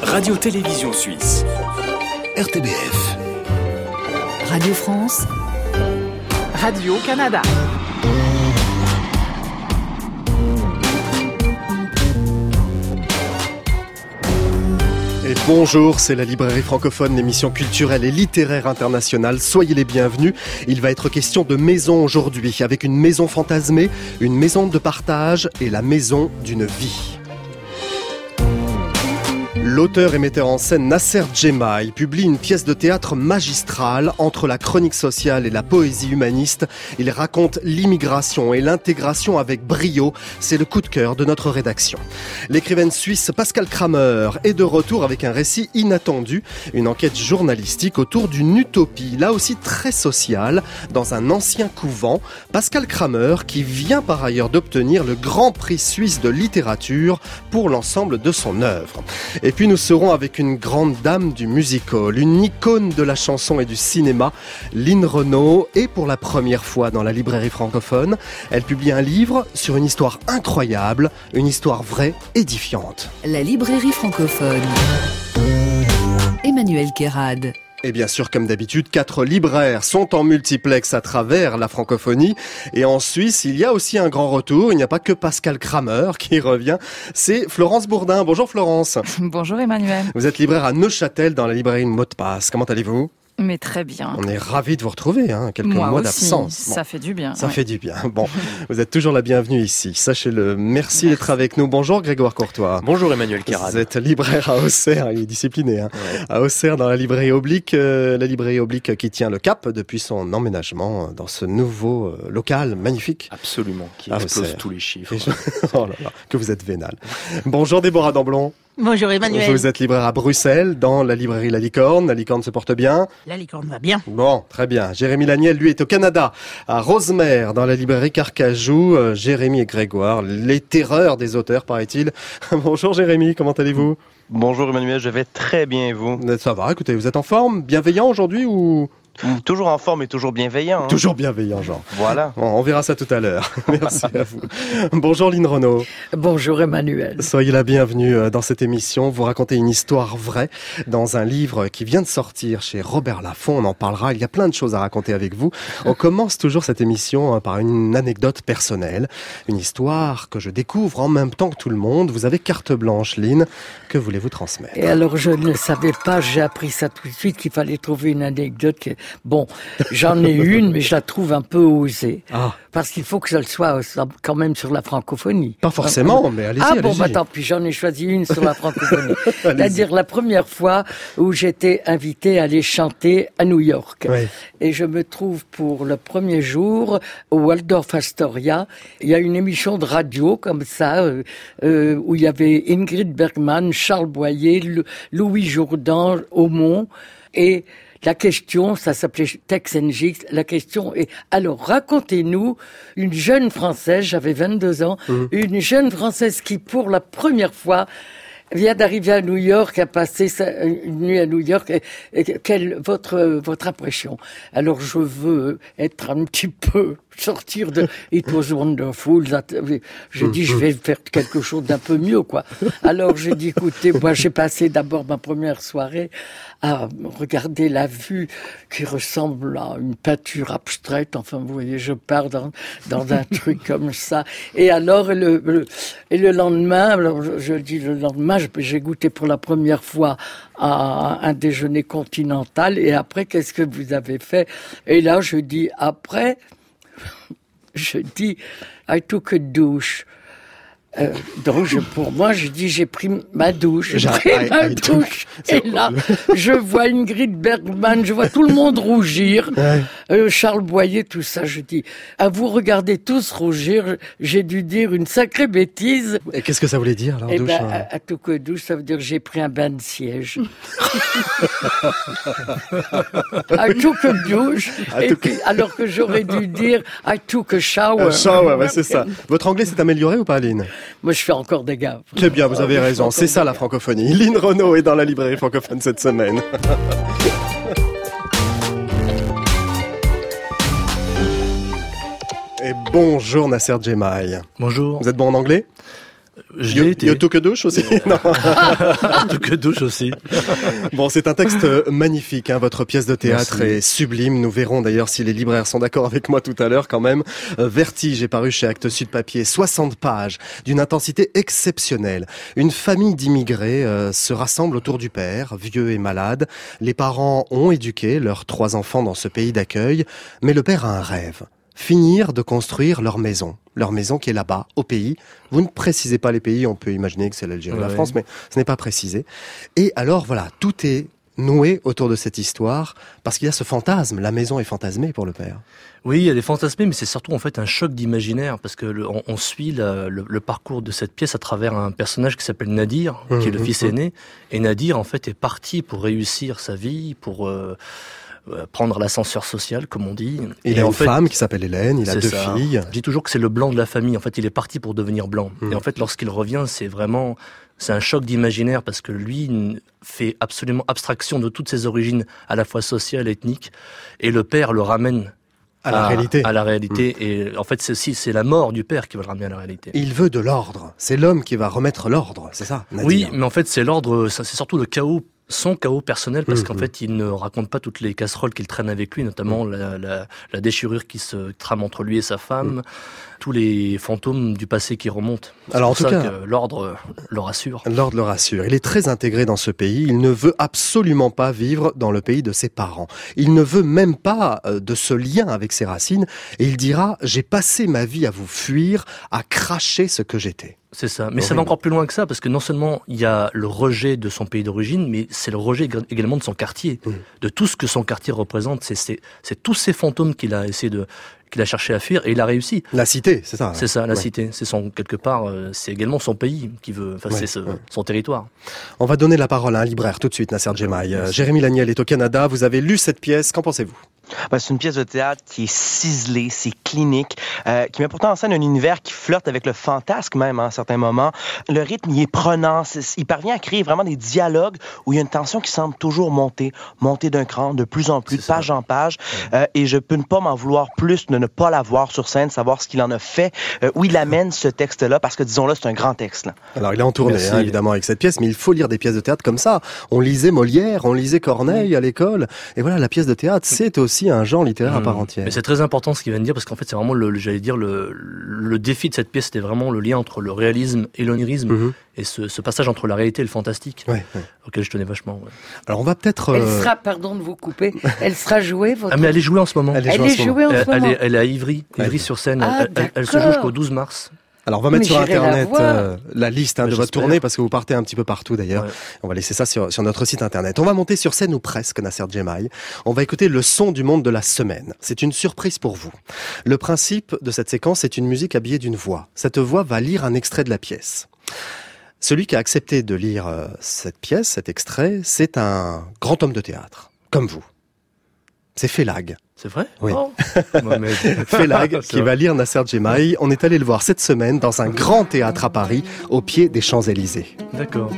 Radio-Télévision Suisse. RTBF. Radio France. Radio-Canada. Et bonjour, c'est la librairie francophone, l'émission culturelle et littéraire internationale. Soyez les bienvenus. Il va être question de maison aujourd'hui, avec une maison fantasmée, une maison de partage et la maison d'une vie. L'auteur et metteur en scène Nasser Djemaï publie une pièce de théâtre magistrale entre la chronique sociale et la poésie humaniste. Il raconte l'immigration et l'intégration avec brio. C'est le coup de cœur de notre rédaction. L'écrivaine suisse Pascale Kramer est de retour avec un récit inattendu, une enquête journalistique autour d'une utopie, là aussi très sociale, dans un ancien couvent. Pascale Kramer qui vient par ailleurs d'obtenir le Grand Prix suisse de littérature pour l'ensemble de son œuvre. Et puis nous serons avec une grande dame du music-hall, une icône de la chanson et du cinéma, Lynn Renaud, et pour la première fois dans la librairie francophone, elle publie un livre sur une histoire incroyable, une histoire vraie, édifiante. La librairie francophone. Emmanuel Kérad. Et bien sûr, comme d'habitude, 4 libraires sont en multiplex à travers la francophonie. Et en Suisse, il y a aussi un grand retour. Il n'y a pas que Pascale Kramer qui revient. C'est Florence Bourdin. Bonjour Florence. Bonjour Emmanuel. Vous êtes libraire à Neuchâtel dans la librairie Mot de Passe. Comment allez-vous ? Mais très bien. On est ravis de vous retrouver, quelques mois d'absence. Bon, ça fait du bien. Ça fait du bien. Bon, vous êtes toujours la bienvenue ici, sachez-le. Merci d'être avec nous. Bonjour Grégoire Courtois. Bonjour Emmanuel Kérad. Vous êtes libraire à Auxerre, il est discipliné. Ouais. À Auxerre, dans la librairie Oblique qui tient le cap depuis son emménagement dans ce nouveau local magnifique. Absolument, qui explose tous les chiffres. Oh là là, que vous êtes vénal. Bonjour Déborah Damblon. Bonjour Emmanuel. Vous êtes libraire à Bruxelles, dans la librairie La Licorne. La Licorne se porte bien. La Licorne va bien. Bon, très bien. Jérémy Laniel, lui, est au Canada, à Rosemère, dans la librairie Carcajou. Jérémy et Grégoire, les terreurs des auteurs, paraît-il. Bonjour Jérémy, comment allez-vous ? Bonjour Emmanuel, je vais très bien et vous ? Ça va, écoutez, vous êtes en forme, bienveillant aujourd'hui ou... Toujours en forme et toujours bienveillant. Toujours bienveillant, Jean. Voilà. Bon, on verra ça tout à l'heure. Merci à vous. Bonjour Lynn Renaud. Bonjour Emmanuel. Soyez la bienvenue dans cette émission. Vous racontez une histoire vraie dans un livre qui vient de sortir chez Robert Laffont. On en parlera. Il y a plein de choses à raconter avec vous. On commence toujours cette émission par une anecdote personnelle. Une histoire que je découvre en même temps que tout le monde. Vous avez carte blanche, Lynn. Que voulez-vous transmettre ? Et alors, je ne savais pas, j'ai appris ça tout de suite, qu'il fallait trouver une anecdote qui... Bon, j'en ai une, mais je la trouve un peu osée. Ah. Parce qu'il faut que ça soit quand même sur la francophonie. Pas forcément, mais allez-y, allez-y. Bon, tant pis, j'en ai choisi une sur la francophonie. C'est-à-dire la première fois où j'étais invitée à aller chanter à New York. Oui. Et je me trouve pour le premier jour au Waldorf Astoria. Il y a une émission de radio comme ça, où il y avait Ingrid Bergman, Charles Boyer, Louis Jourdan, Aumont, et... La question, ça s'appelait Tex and Gix, la question est, alors racontez-nous une jeune Française, j'avais 22 ans, une jeune Française qui pour la première fois vient d'arriver à New York, a passé une nuit à New York, votre impression. Alors je veux être un petit peu, sortir de It Was Wonderful, je dis je vais faire quelque chose d'un peu mieux, quoi. Alors j'ai dit écoutez, moi j'ai passé d'abord ma première soirée à regarder la vue qui ressemble à une peinture abstraite, enfin vous voyez, je pars dans un truc comme ça. Et alors le lendemain, alors je dis le lendemain, j'ai goûté pour la première fois à un déjeuner continental, et après qu'est-ce que vous avez fait? Et là je dis après, I took a douche. Donc pour moi je dis j'ai pris ma douche, et là je vois Ingrid Bergman, je vois tout le monde rougir, Charles Boyer, tout ça, je dis à vous regarder tous rougir, j'ai dû dire une sacrée bêtise. Et qu'est-ce que ça voulait dire alors, douche? I took a douche, ça veut dire que j'ai pris un bain de siège. I took a douche, alors que j'aurais dû dire I took a shower. A shower, ouais, c'est ça. Votre anglais s'est amélioré ou pas, Aline? Moi, je fais encore des gaffes. C'est bien, vous avez raison. C'est ça la francophonie. Lynn Renaud est dans la librairie francophone cette semaine. Et bonjour Nasser Djemaï. Bonjour. Vous êtes bon en anglais ? Yotoke-douche aussi. Yotoke-douche aussi. Bon, c'est un texte magnifique, hein. Votre pièce de théâtre Merci. est sublime. Nous verrons d'ailleurs si les libraires sont d'accord avec moi tout à l'heure quand même. Vertige est paru chez Actes Sud Papier. 60 pages d'une intensité exceptionnelle. Une famille d'immigrés se rassemble autour du père, vieux et malade. Les parents ont éduqué leurs 3 enfants dans ce pays d'accueil, mais le père a un rêve. Finir de construire leur maison qui est là-bas, au pays. Vous ne précisez pas les pays, on peut imaginer que c'est l'Algérie et la France, mais ce n'est pas précisé. Et alors voilà, tout est noué autour de cette histoire, parce qu'il y a ce fantasme, la maison est fantasmée pour le père. Oui, elle est fantasmée, mais c'est surtout en fait un choc d'imaginaire, parce que on suit le parcours de cette pièce à travers un personnage qui s'appelle Nadir, qui est le fils aîné, et Nadir en fait est parti pour réussir sa vie, pour prendre l'ascenseur social, comme on dit. Il a une femme qui s'appelle Hélène, il a 2 filles. Je dis toujours que c'est le blanc de la famille. En fait, il est parti pour devenir blanc. Et en fait, lorsqu'il revient, c'est un choc d'imaginaire parce que lui fait absolument abstraction de toutes ses origines, à la fois sociales, ethniques. Et le père le ramène à la réalité. Et en fait, c'est la mort du père qui va le ramener à la réalité. Il veut de l'ordre. C'est l'homme qui va remettre l'ordre, c'est ça, Nadir? Oui, mais en fait, c'est l'ordre, c'est surtout le chaos, son chaos personnel, parce qu'en fait, il ne raconte pas toutes les casseroles qu'il traîne avec lui, notamment la déchirure qui se trame entre lui et sa femme, tous les fantômes du passé qui remontent. Alors, en tout cas, que l'ordre le rassure. L'ordre le rassure. Il est très intégré dans ce pays. Il ne veut absolument pas vivre dans le pays de ses parents. Il ne veut même pas de ce lien avec ses racines. Et il dira, j'ai passé ma vie à vous fuir, à cracher ce que j'étais. C'est ça. Mais ça va encore plus loin que ça, parce que non seulement il y a le rejet de son pays d'origine, mais c'est le rejet également de son quartier, de tout ce que son quartier représente. C'est tous ces fantômes qu'il a cherché à fuir, et il a réussi. La cité, c'est ça. C'est ça, la cité. C'est quelque part, c'est également son pays qui veut, c'est son territoire. On va donner la parole à un libraire tout de suite, Nasser Djemaï. Jérémy Laniel est au Canada. Vous avez lu cette pièce. Qu'en pensez-vous? C'est une pièce de théâtre qui est ciselée, c'est clinique, qui met pourtant en scène un univers qui flirte avec le fantasque même à certains moments. Le rythme, il est prenant. Il parvient à créer vraiment des dialogues où il y a une tension qui semble toujours monter d'un cran, de plus en plus, de page en page. Et je peux ne pas m'en vouloir plus de ne pas la voir sur scène, savoir ce qu'il en a fait, où il amène ce texte-là, parce que disons-le, c'est un grand texte. Là. Alors il est en tournée, évidemment, avec cette pièce, mais il faut lire des pièces de théâtre comme ça. On lisait Molière, on lisait Corneille à l'école, et voilà, la pièce de théâtre, c'est aussi un genre littéraire à part entière. Mais c'est très important ce qu'il vient de dire, parce qu'en fait, c'est vraiment le défi de cette pièce, c'était vraiment le lien entre le réalisme et l'onirisme, et ce passage entre la réalité et le fantastique, auquel je tenais vachement. Alors on va peut-être... Elle sera, pardon de vous couper, elle sera jouée, votre... Ah mais elle est jouée en ce moment. Elle est jouée en ce moment. Elle est à Ivry sur scène. Elle se joue jusqu'au 12 mars. Alors on va mettre sur internet la liste de votre tournée, parce que vous partez un petit peu partout d'ailleurs. Ouais. On va laisser ça sur notre site internet. On va monter sur scène, ou presque, Nasser Djemaï. On va écouter le son du monde de la semaine. C'est une surprise pour vous. Le principe de cette séquence est une musique habillée d'une voix. Cette voix va lire un extrait de la pièce. Celui qui a accepté de lire cette pièce, cet extrait, c'est un grand homme de théâtre, comme vous. C'est Félag. C'est vrai? Oui. Oh. Félag qui va lire Nasser Djemaï. On est allé le voir cette semaine dans un grand théâtre à Paris, au pied des Champs-Élysées. D'accord.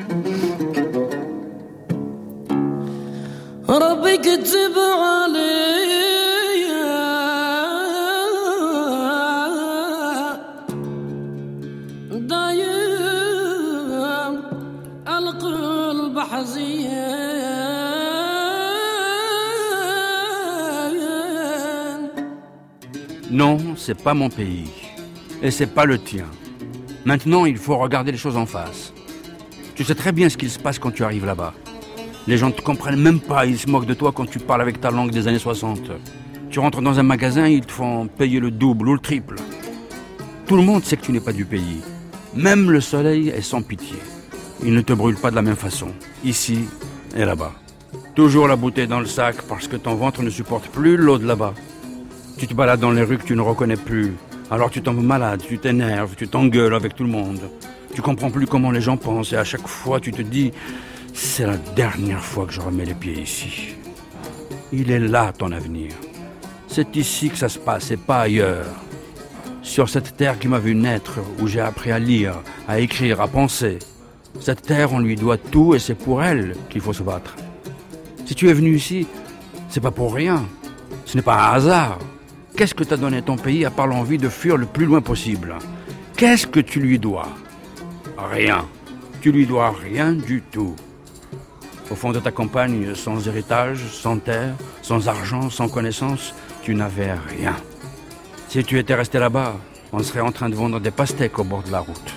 Non, c'est pas mon pays. Et c'est pas le tien. Maintenant, il faut regarder les choses en face. Tu sais très bien ce qu'il se passe quand tu arrives là-bas. Les gens ne te comprennent même pas, ils se moquent de toi quand tu parles avec ta langue des années 60. Tu rentres dans un magasin, ils te font payer le double ou le triple. Tout le monde sait que tu n'es pas du pays. Même le soleil est sans pitié. Il ne te brûle pas de la même façon, ici et là-bas. Toujours la bouteille dans le sac parce que ton ventre ne supporte plus l'eau de là-bas. Tu te balades dans les rues que tu ne reconnais plus. Alors tu tombes malade, tu t'énerves, tu t'engueules avec tout le monde. Tu comprends plus comment les gens pensent et à chaque fois tu te dis « C'est la dernière fois que je remets les pieds ici. » Il est là ton avenir. C'est ici que ça se passe et pas ailleurs. Sur cette terre qui m'a vu naître, où j'ai appris à lire, à écrire, à penser. Cette terre, on lui doit tout et c'est pour elle qu'il faut se battre. Si tu es venu ici, c'est pas pour rien. Ce n'est pas un hasard. Qu'est-ce que t'as donné à ton pays à part l'envie de fuir le plus loin possible? Qu'est-ce que tu lui dois? Rien. Tu lui dois rien du tout. Au fond de ta campagne, sans héritage, sans terre, sans argent, sans connaissance, tu n'avais rien. Si tu étais resté là-bas, on serait en train de vendre des pastèques au bord de la route.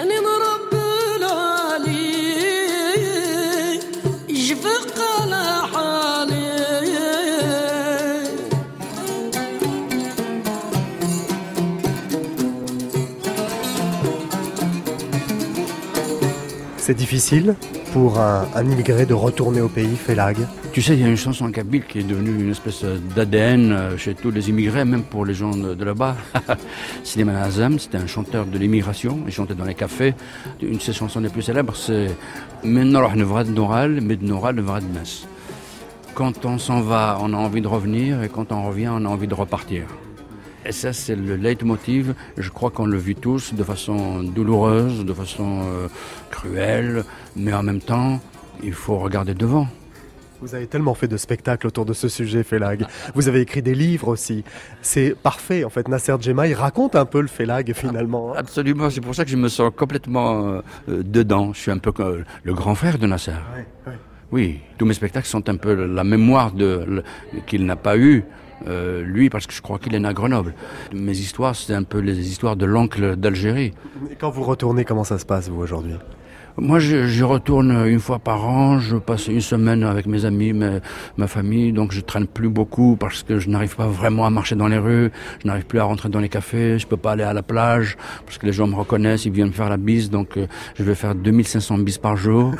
C'est difficile pour un immigré de retourner au pays, Félag? Tu sais, il y a une chanson en kabyle qui est devenue une espèce d'ADN chez tous les immigrés, même pour les gens de là-bas. Slimane Azam, c'était un chanteur de l'immigration, il chantait dans les cafés. Une de ses chansons les plus célèbres, c'est « Mennorah nevrad noral, mednorah nevrad mes ». Quand on s'en va, on a envie de revenir, et quand on revient, on a envie de repartir. Et ça, c'est le leitmotiv. Je crois qu'on le vit tous de façon douloureuse, de façon cruelle, mais en même temps, il faut regarder devant. Vous avez tellement fait de spectacles autour de ce sujet, Félag. Vous avez écrit des livres aussi. C'est parfait, en fait. Nasser Djemaï raconte un peu le Félag, finalement. Absolument, c'est pour ça que je me sens complètement dedans. Je suis un peu le grand frère de Nasser. Ouais. Oui, tous mes spectacles sont un peu la mémoire qu'il n'a pas eue. Lui, parce que je crois qu'il est né à Grenoble. Mes histoires, c'est un peu les histoires de l'oncle d'Algérie. Et quand vous retournez, comment ça se passe, vous, aujourd'hui ? Moi, j'y retourne une fois par an. Je passe une semaine avec mes amis, ma famille. Donc, je traîne plus beaucoup parce que je n'arrive pas vraiment à marcher dans les rues. Je n'arrive plus à rentrer dans les cafés. Je peux pas aller à la plage parce que les gens me reconnaissent. Ils viennent me faire la bise. Donc, je vais faire 2500 bises par jour.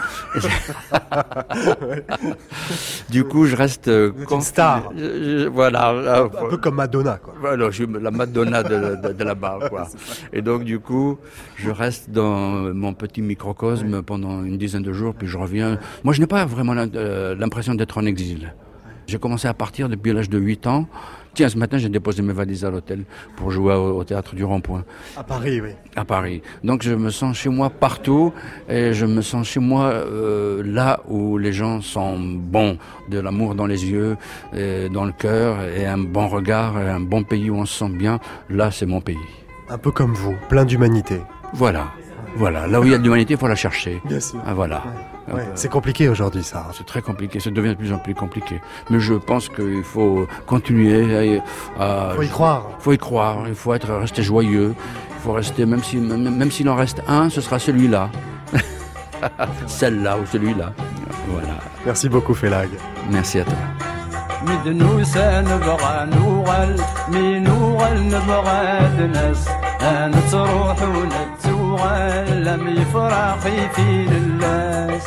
Du coup, je reste... une star. Voilà. Un peu comme Madonna, quoi. Voilà, je suis la Madonna de là-bas, quoi. Et donc, du coup, je reste dans mon petit microcosme pendant une dizaine de jours, puis je reviens. Moi, je n'ai pas vraiment l'impression d'être en exil. J'ai commencé à partir depuis l'âge de 8 ans. Tiens, ce matin, j'ai déposé mes valises à l'hôtel pour jouer au théâtre du Rond-Point. À Paris, oui. À Paris. Donc, je me sens chez moi partout et je me sens chez moi là où les gens sont bons, de l'amour dans les yeux, et dans le cœur, et un bon regard, et un bon pays où on se sent bien. Là, c'est mon pays. Un peu comme vous, plein d'humanité. Voilà, là où il y a de l'humanité, il faut la chercher. Bien sûr. Ah, voilà. Ouais. C'est compliqué aujourd'hui, ça. C'est très compliqué, ça devient de plus en plus compliqué. Mais je pense qu'il faut continuer à... Faut y croire. Faut y croire, il faut rester joyeux. Il faut rester, même s'il en reste un, ce sera celui-là. Celle-là ou celui-là. Voilà. Merci beaucoup, Félag. Merci à toi. مدنوسة نبغى نوغل مي نوغل نبغى دنس نتروح ونتوغل لم فراقي في للاس.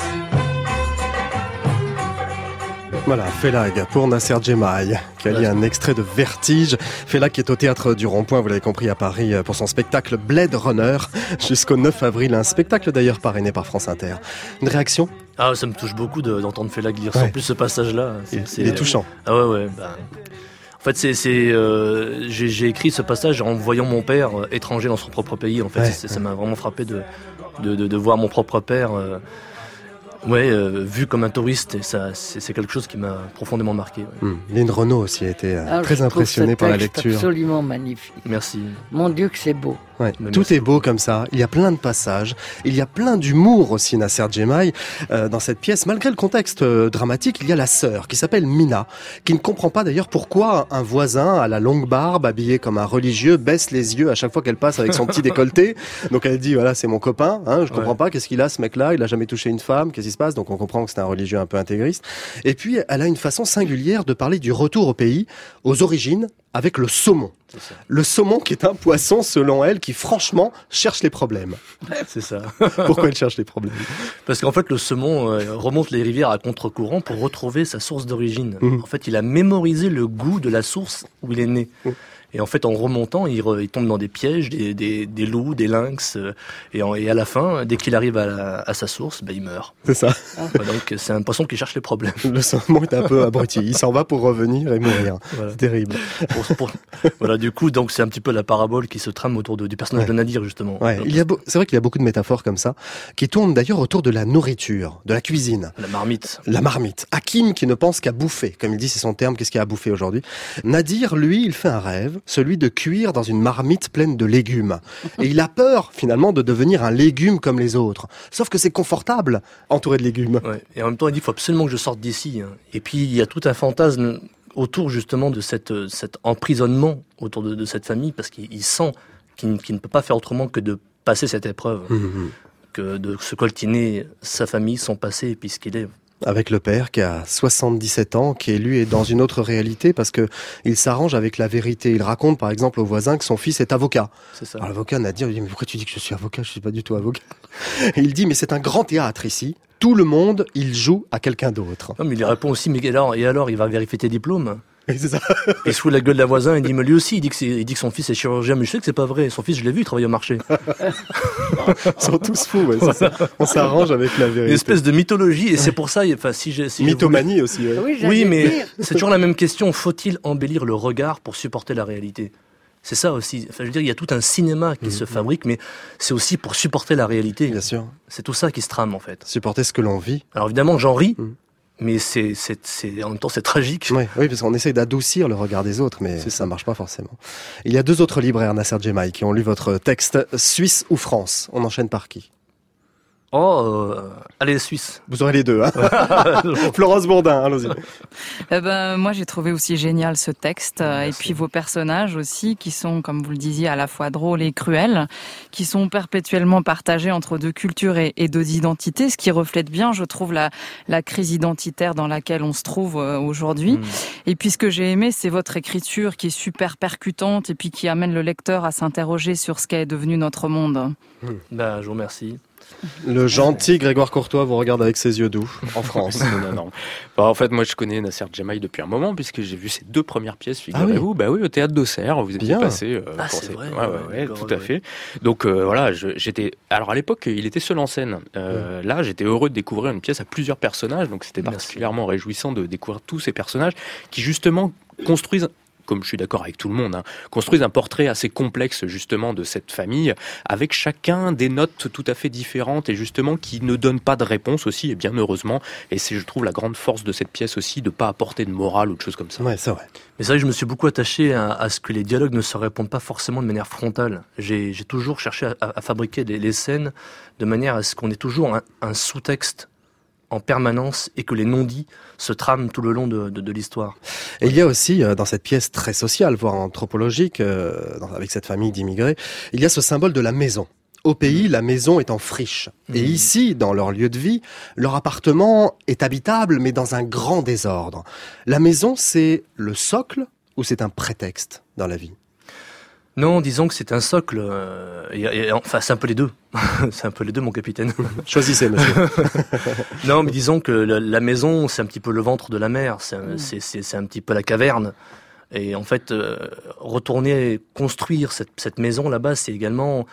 Voilà, Félag pour Nasser Djemaï, qui a lu un extrait de Vertige. Félag qui est au théâtre du Rond-Point, vous l'avez compris, à Paris, pour son spectacle Blade Runner, jusqu'au 9 avril. Un spectacle d'ailleurs parrainé par France Inter. Une réaction ? Ah, ça me touche beaucoup d'entendre Félag lire sans plus ce passage-là. Il est touchant. Ah ouais. En fait, j'ai écrit ce passage en voyant mon père étranger dans son propre pays. En fait, ça m'a vraiment frappé de voir mon propre père... vu comme un touriste, et ça, c'est quelque chose qui m'a profondément marqué. Lynn Renaud aussi a été très impressionnée par la lecture. Absolument magnifique. Merci. Mon Dieu que c'est beau. Ouais, tout est beau comme ça, il y a plein de passages, il y a plein d'humour aussi, Nasser Djemaï, dans cette pièce. Malgré le contexte dramatique, il y a la sœur qui s'appelle Mina, qui ne comprend pas d'ailleurs pourquoi un voisin à la longue barbe, habillé comme un religieux, baisse les yeux à chaque fois qu'elle passe avec son petit décolleté. Donc elle dit, voilà, c'est mon copain, je comprends pas, qu'est-ce qu'il a ce mec-là, il a jamais touché une femme, qu'est-ce qui se passe? Donc on comprend que c'est un religieux un peu intégriste. Et puis elle a une façon singulière de parler du retour au pays, aux origines, avec le saumon. Le saumon qui est un poisson, selon elle, qui franchement cherche les problèmes. C'est ça. Pourquoi elle cherche les problèmes? Parce qu'en fait, le saumon remonte les rivières à contre-courant pour retrouver sa source d'origine. En fait, il a mémorisé le goût de la source où il est né. Et en fait, en remontant, il tombe dans des pièges, des loups, des lynx, et à la fin, dès qu'il arrive à sa source, il meurt. C'est ça. Donc c'est un poisson qui cherche les problèmes. Le saumon est un peu abruti. Il s'en va pour revenir et mourir. Voilà. C'est terrible. Voilà, du coup, donc c'est un petit peu la parabole qui se trame autour du personnage de Nadir, justement. Ouais. C'est vrai qu'il y a beaucoup de métaphores comme ça, qui tournent d'ailleurs autour de la nourriture, de la cuisine. La marmite. La marmite. Hakim qui ne pense qu'à bouffer. Comme il dit, c'est son terme, qu'est-ce qu'il y a à bouffer aujourd'hui? Nadir, lui, il fait un rêve. celui de cuire dans une marmite pleine de légumes. Et il a peur, finalement, de devenir un légume comme les autres. Sauf que c'est confortable, entouré de légumes. Ouais. Et en même temps, il dit, il faut absolument que je sorte d'ici. Et puis, il y a tout un fantasme autour, justement, de cet emprisonnement autour de cette famille, parce qu'il sent qu'il ne peut pas faire autrement que de passer cette épreuve. Que de se coltiner sa famille, son passé, et puis ce qu'il est. Avec le père qui a 77 ans, qui lui est dans une autre réalité parce que il s'arrange avec la vérité. Il raconte par exemple au voisin que son fils est avocat. C'est ça. Alors l'avocat n'a dit, mais pourquoi tu dis que je suis avocat? Je suis pas du tout avocat. Et il dit, mais c'est un grand théâtre ici. Tout le monde, il joue à quelqu'un d'autre. Non, mais il lui répond aussi, mais alors, il va vérifier tes diplômes. Et c'est ça. Il se fout la gueule d'un voisin, il dit, mais lui aussi, il dit que son fils est chirurgien, mais je sais que c'est pas vrai. Son fils, je l'ai vu, il travaille au marché. Ils sont tous fous, ouais, c'est ça. On s'arrange avec la vérité. Une espèce de mythologie, et c'est pour ça, enfin, mythomanie aussi, ouais. Oui, mais c'est toujours la même question. Faut-il embellir le regard pour supporter la réalité? C'est ça aussi. Enfin, je veux dire, il y a tout un cinéma qui se fabrique, mais c'est aussi pour supporter la réalité. Bien sûr. C'est tout ça qui se trame, en fait. Supporter ce que l'on vit. Alors évidemment, j'en ris. Mais en même temps, c'est tragique. Oui, parce qu'on essaye d'adoucir le regard des autres, mais ça marche pas forcément. Il y a 2 autres libraires, Nasser Djemaï, qui ont lu votre texte, Suisse ou France. On enchaîne par qui? Allez, Suisse. Vous aurez les deux, hein. Florence Bourdin, allons-y. Moi, j'ai trouvé aussi génial ce texte. Et puis vos personnages aussi, qui sont, comme vous le disiez, à la fois drôles et cruels, qui sont perpétuellement partagés entre 2 cultures et 2 identités, ce qui reflète bien, je trouve, la crise identitaire dans laquelle on se trouve aujourd'hui. Et puis ce que j'ai aimé, c'est votre écriture qui est super percutante et puis qui amène le lecteur à s'interroger sur ce qu'est devenu notre monde. Je vous remercie. Le gentil Grégoire Courtois vous regarde avec ses yeux doux, en France. Non. En fait, moi, je connais Nasser Djemaï depuis un moment, puisque j'ai vu ses 2 premières pièces, figurez-vous. Ah oui. Au Théâtre d'Auxerre, vous étiez passé. c'est vrai. Ouais, tout à fait. Donc, voilà, j'étais... Alors, à l'époque, il était seul en scène. Là, j'étais heureux de découvrir une pièce à plusieurs personnages, donc c'était particulièrement réjouissant de découvrir tous ces personnages qui, justement, construisent, comme je suis d'accord avec tout le monde, construisent un portrait assez complexe justement de cette famille, avec chacun des notes tout à fait différentes et justement qui ne donnent pas de réponse aussi, et bien heureusement. Et c'est, je trouve, la grande force de cette pièce aussi, de ne pas apporter de morale ou de choses comme ça. Ouais, c'est vrai. Mais c'est vrai que je me suis beaucoup attaché à ce que les dialogues ne se répondent pas forcément de manière frontale. J'ai toujours cherché à fabriquer les scènes de manière à ce qu'on ait toujours un sous-texte en permanence et que les non-dits se trament tout le long de l'histoire. Et il y a aussi, dans cette pièce très sociale, voire anthropologique, avec cette famille d'immigrés, il y a ce symbole de la maison. Au pays, la maison est en friche. Et ici, dans leur lieu de vie, leur appartement est habitable, mais dans un grand désordre. La maison, c'est le socle ou c'est un prétexte dans la vie? Non, disons que c'est un socle. Enfin, c'est un peu les deux. C'est un peu les deux, mon capitaine. Choisissez, monsieur. Non, mais disons que la maison, c'est un petit peu le ventre de la mer. C'est un petit peu la caverne. Et en fait, retourner construire cette maison là-bas, c'est également...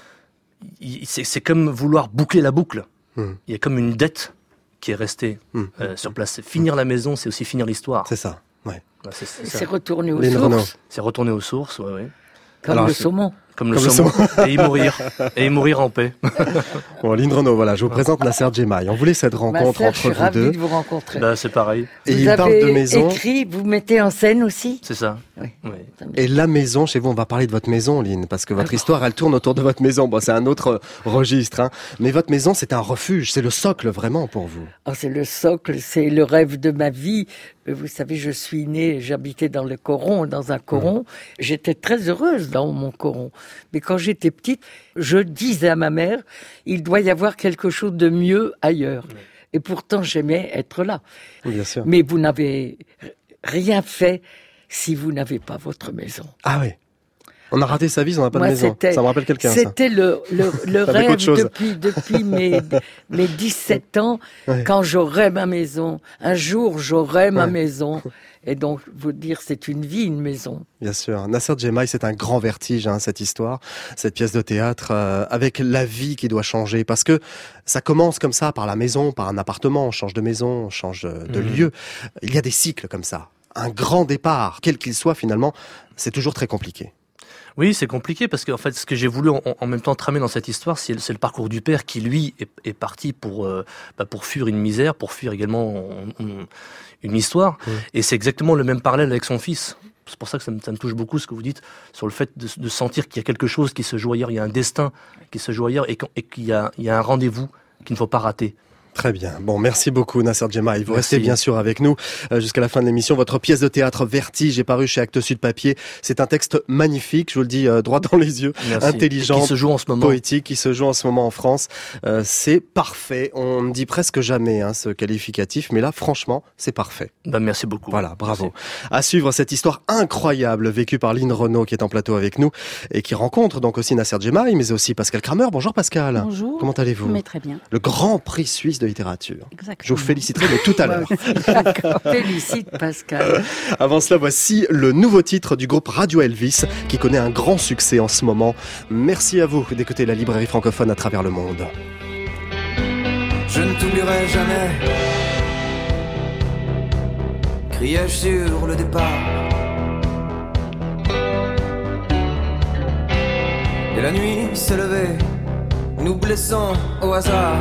C'est comme vouloir boucler la boucle. Il y a comme une dette qui est restée sur place. Finir la maison, c'est aussi finir l'histoire. C'est ça, ouais. C'est retourner aux sources. C'est retourner aux sources, ouais. Comme le saumon. Comme le saumon. Et y mourir en paix. Bon, Lynn Renaud, voilà, je vous présente Nasser Djemaï. On voulait cette rencontre entre vous deux. Je suis ravie de vous rencontrer. C'est pareil. Et il parle de maison. Vous avez écrit, vous mettez en scène aussi? C'est ça. Oui. Et la maison, chez vous, on va parler de votre maison, Lynn, parce que votre histoire, elle tourne autour de votre maison. Bon, c'est un autre registre, Mais votre maison, c'est un refuge, c'est le socle vraiment pour vous. C'est le socle, c'est le rêve de ma vie. Vous savez, je suis née, j'habitais dans le Coron, dans un coron. J'étais très heureuse dans mon coron. Mais quand j'étais petite, je disais à ma mère, il doit y avoir quelque chose de mieux ailleurs. Et pourtant, j'aimais être là. Bien sûr. Mais vous n'avez rien fait si vous n'avez pas votre maison. Ah oui. On a raté sa vie, on n'a pas de maison. Ça me rappelle quelqu'un, ça. C'était le rêve depuis mes 17 ans, quand j'aurai ma maison. Un jour, j'aurai ma maison. Et donc, vous dire, c'est une vie, une maison. Bien sûr. Nasser Djemaï, c'est un grand vertige, cette histoire, cette pièce de théâtre, avec la vie qui doit changer. Parce que ça commence comme ça, par la maison, par un appartement, on change de maison, on change de lieu. Il y a des cycles comme ça. Un grand départ, quel qu'il soit finalement, c'est toujours très compliqué. Oui, c'est compliqué parce qu'en fait, ce que j'ai voulu en même temps tramer dans cette histoire, c'est le parcours du père qui, lui, est parti pour fuir une misère, pour fuir également une histoire. Et c'est exactement le même parallèle avec son fils. c'est pour ça que ça me touche beaucoup ce que vous dites sur le fait de sentir qu'il y a quelque chose qui se joue ailleurs, il y a un destin qui se joue ailleurs et qu'il y a un rendez-vous qu'il ne faut pas rater. Très bien. Bon, merci beaucoup Nasser Djemaï. Vous restez bien sûr avec nous jusqu'à la fin de l'émission. Votre pièce de théâtre Vertige est parue chez Actes Sud Papier. C'est un texte magnifique, je vous le dis droit dans les yeux, intelligent, qui se joue en ce moment. Poétique, qui se joue en ce moment en France. C'est parfait. On ne dit presque jamais ce qualificatif, mais là, franchement, c'est parfait. Merci beaucoup. Voilà, bravo. Merci. À suivre cette histoire incroyable vécue par Lynn Renaud qui est en plateau avec nous et qui rencontre donc aussi Nasser Djemaï, mais aussi Pascal Kramer. Bonjour Pascal. Bonjour. Comment allez-vous? Mais très bien. Le Grand Prix suisse de littérature. Exactement. Je vous féliciterai, mais tout à l'heure. D'accord. Félicite Pascal. Avant cela, voici le nouveau titre du groupe Radio Elvis qui connaît un grand succès en ce moment. Merci à vous d'écouter la librairie francophone à travers le monde. Je ne t'oublierai jamais, criai-je sur le départ. Et la nuit s'est levée, nous blessant au hasard.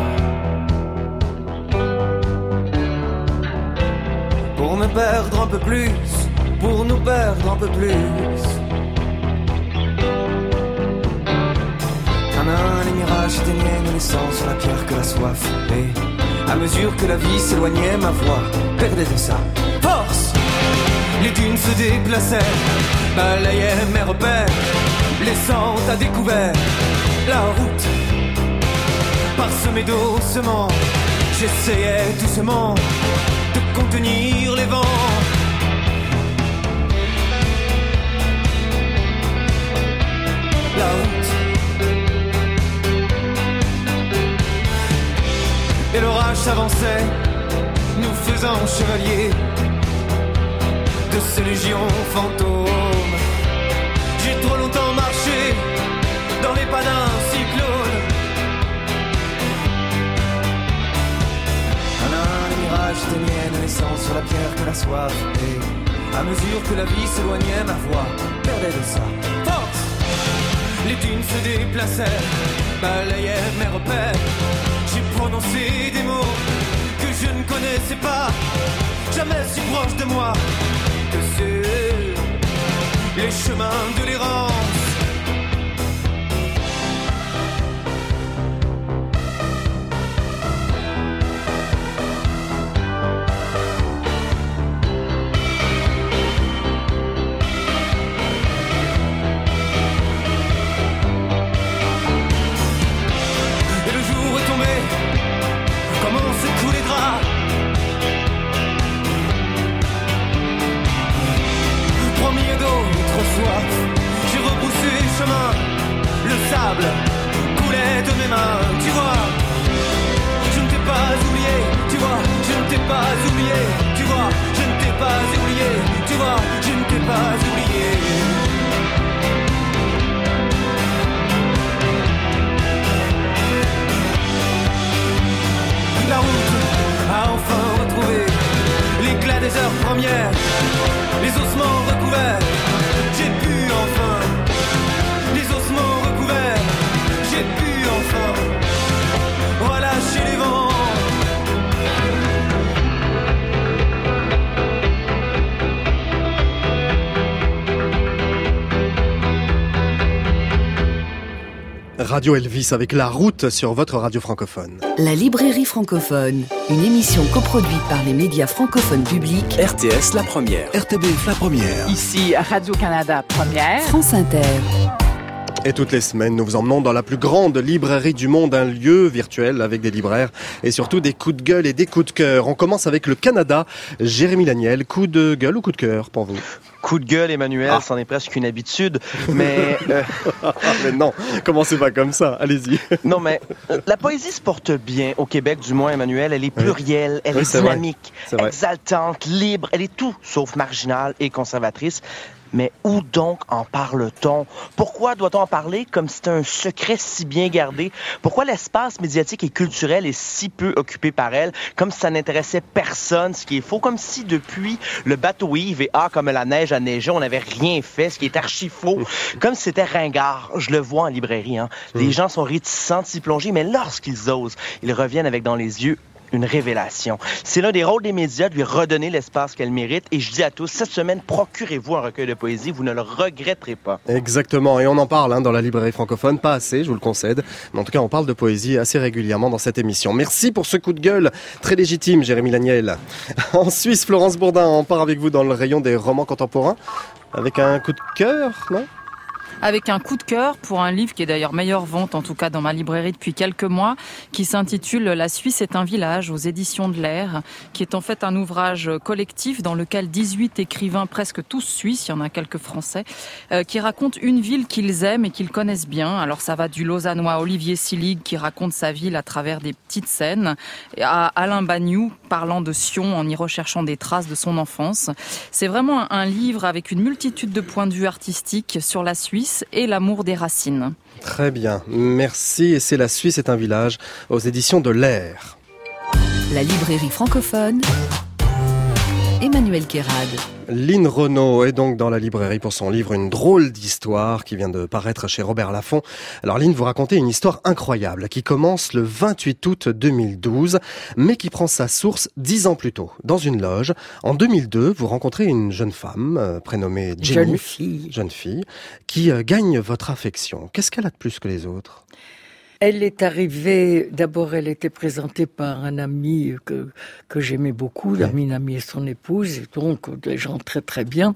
Pour me perdre un peu plus, pour nous perdre un peu plus. Les mirages éteignaient nos laissant sur la pierre que la soif. Et à mesure que la vie s'éloignait, ma voix perdait de sa force. Les dunes se déplaçaient, balayaient mes repères, laissant à découvert la route. Parsemée doucement, j'essayais doucement de contenir les vents. La route. Et l'orage s'avançait, nous faisant chevaliers de ces légions fantômes. J'ai trop longtemps marché dans les pas d'un cyclone. Les mirages éteignaient, ne laissant sur la pierre que la soif. Et à mesure que la vie s'éloignait, ma voix perdait de sa force. Les dunes se déplaçaient, balayaient mes repères. J'ai prononcé des mots que je ne connaissais pas, jamais si proche de moi que c'est les chemins de l'errance. J'ai repoussé chemin, le sable coulait de mes mains, tu vois. Je ne t'ai pas oublié, tu vois. Je ne t'ai pas oublié, tu vois. Je ne t'ai pas oublié, tu vois. Je ne t'ai pas oublié. La route a enfin retrouvé l'éclat des heures premières, les ossements recouverts. J'ai pu enfin, les ossements recouverts. J'ai pu enfin relâcher les vents. Radio Elvis avec La Route sur votre radio francophone. La librairie francophone, une émission coproduite par les médias francophones publics. RTS La Première. RTBF La Première. Ici Radio-Canada Première. France Inter. Et toutes les semaines, nous vous emmenons dans la plus grande librairie du monde, un lieu virtuel avec des libraires et surtout des coups de gueule et des coups de cœur. On commence avec le Canada. Jérémy Laniel, coup de gueule ou coup de cœur pour vous? Coup de gueule, Emmanuel, c'en est presque une habitude, mais... mais non, commencez pas comme ça, allez-y. Non, mais la poésie se porte bien au Québec, du moins, Emmanuel. Elle est plurielle, elle est dynamique, exaltante, libre, elle est tout sauf marginale et conservatrice. Mais où donc en parle-t-on? Pourquoi doit-on en parler comme si c'était un secret si bien gardé? Pourquoi l'espace médiatique et culturel est si peu occupé par elle, comme si ça n'intéressait personne, ce qui est faux, comme si depuis le bateau Yves et comme la neige a neigé, on n'avait rien fait, ce qui est archi faux, comme si c'était ringard. Je le vois en librairie, hein. Les gens sont réticents de s'y plonger, mais lorsqu'ils osent, ils reviennent avec dans les yeux une révélation. C'est l'un des rôles des médias de lui redonner l'espace qu'elle mérite. Et je dis à tous, cette semaine, procurez-vous un recueil de poésie. Vous ne le regretterez pas. Exactement. Et on en parle dans la librairie francophone. Pas assez, je vous le concède. Mais en tout cas, on parle de poésie assez régulièrement dans cette émission. Merci pour ce coup de gueule très légitime, Jérémy Laniel. En Suisse, Florence Bourdin, on part avec vous dans le rayon des romans contemporains. Avec un coup de cœur, non ? Avec un coup de cœur pour un livre qui est d'ailleurs meilleure vente, en tout cas dans ma librairie depuis quelques mois, qui s'intitule « La Suisse est un village » aux éditions de l'Air, qui est en fait un ouvrage collectif dans lequel 18 écrivains, presque tous suisses, il y en a quelques français, qui racontent une ville qu'ils aiment et qu'ils connaissent bien. Alors ça va du lausannois Olivier Sillig qui raconte sa ville à travers des petites scènes, à Alain Bagnoux parlant de Sion en y recherchant des traces de son enfance. C'est vraiment un livre avec une multitude de points de vue artistiques sur la Suisse et l'amour des racines. Très bien, merci. Et c'est La Suisse est un village aux éditions de l'Air. La librairie francophone, Emmanuel Kérad. Lynn Renaud est donc dans la librairie pour son livre Une drôle d'histoire qui vient de paraître chez Robert Laffont. Alors Lynn, vous racontez une histoire incroyable qui commence le 28 août 2012, mais qui prend sa source 10 ans plus tôt, dans une loge. En 2002, vous rencontrez une jeune femme prénommée Jenny. Jeune fille, qui gagne votre affection. Qu'est-ce qu'elle a de plus que les autres ? Elle est arrivée, d'abord elle était présentée par un ami que j'aimais beaucoup, une amie et son épouse, donc des gens très très bien.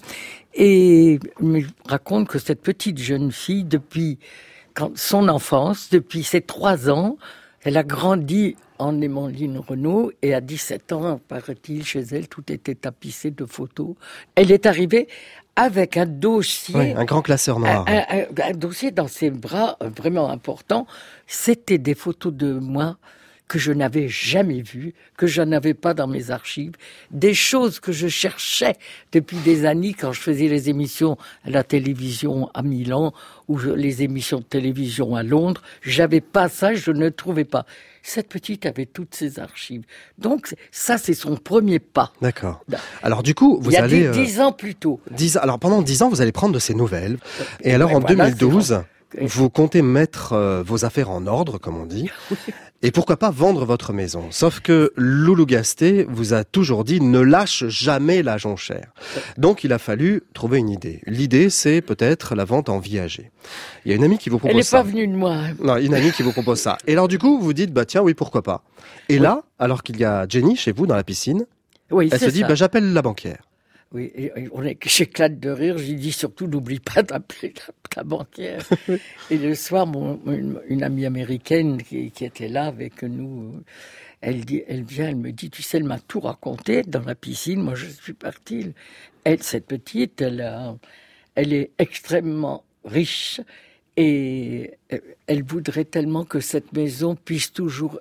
Et il me raconte que cette petite jeune fille, depuis son enfance, depuis ses 3 ans, elle a grandi en aimant Lynn Renaud et à 17 ans, paraît-il, chez elle, tout était tapissé de photos. Elle est arrivée avec un dossier... un grand classeur noir. Un dossier dans ses bras vraiment important. C'était des photos de moi que je n'avais jamais vues, que je n'avais pas dans mes archives, des choses que je cherchais depuis des années quand je faisais les émissions à la télévision à Milan ou les émissions de télévision à Londres. J'avais pas ça, je ne trouvais pas. Cette petite avait toutes ses archives. Donc ça, c'est son premier pas. D'accord. Alors du coup, vous allez... Il y a 10 ans plus tôt. Alors pendant 10 ans, vous allez prendre de ces nouvelles. Et alors en 2012... Vous comptez mettre vos affaires en ordre, comme on dit, et pourquoi pas vendre votre maison. Sauf que Loulou Gasté vous a toujours dit ne lâche jamais la jonchère. Donc il a fallu trouver une idée. L'idée, c'est peut-être la vente en viager. Il y a une amie qui vous propose ça. Elle n'est pas venue de moi. Non, une amie qui vous propose ça. Et alors du coup, vous dites tiens, oui, pourquoi pas. Et là, alors qu'il y a Jenny chez vous dans la piscine, elle se dit j'appelle la banquière. Oui, j'éclate de rire. J'ai dit surtout, n'oublie pas d'appeler la banquière. Et le soir, une amie américaine qui était là avec nous, elle vient, elle me dit, tu sais, elle m'a tout raconté dans la piscine. Moi, je suis partie. Cette petite, elle est extrêmement riche et elle voudrait tellement que cette maison puisse toujours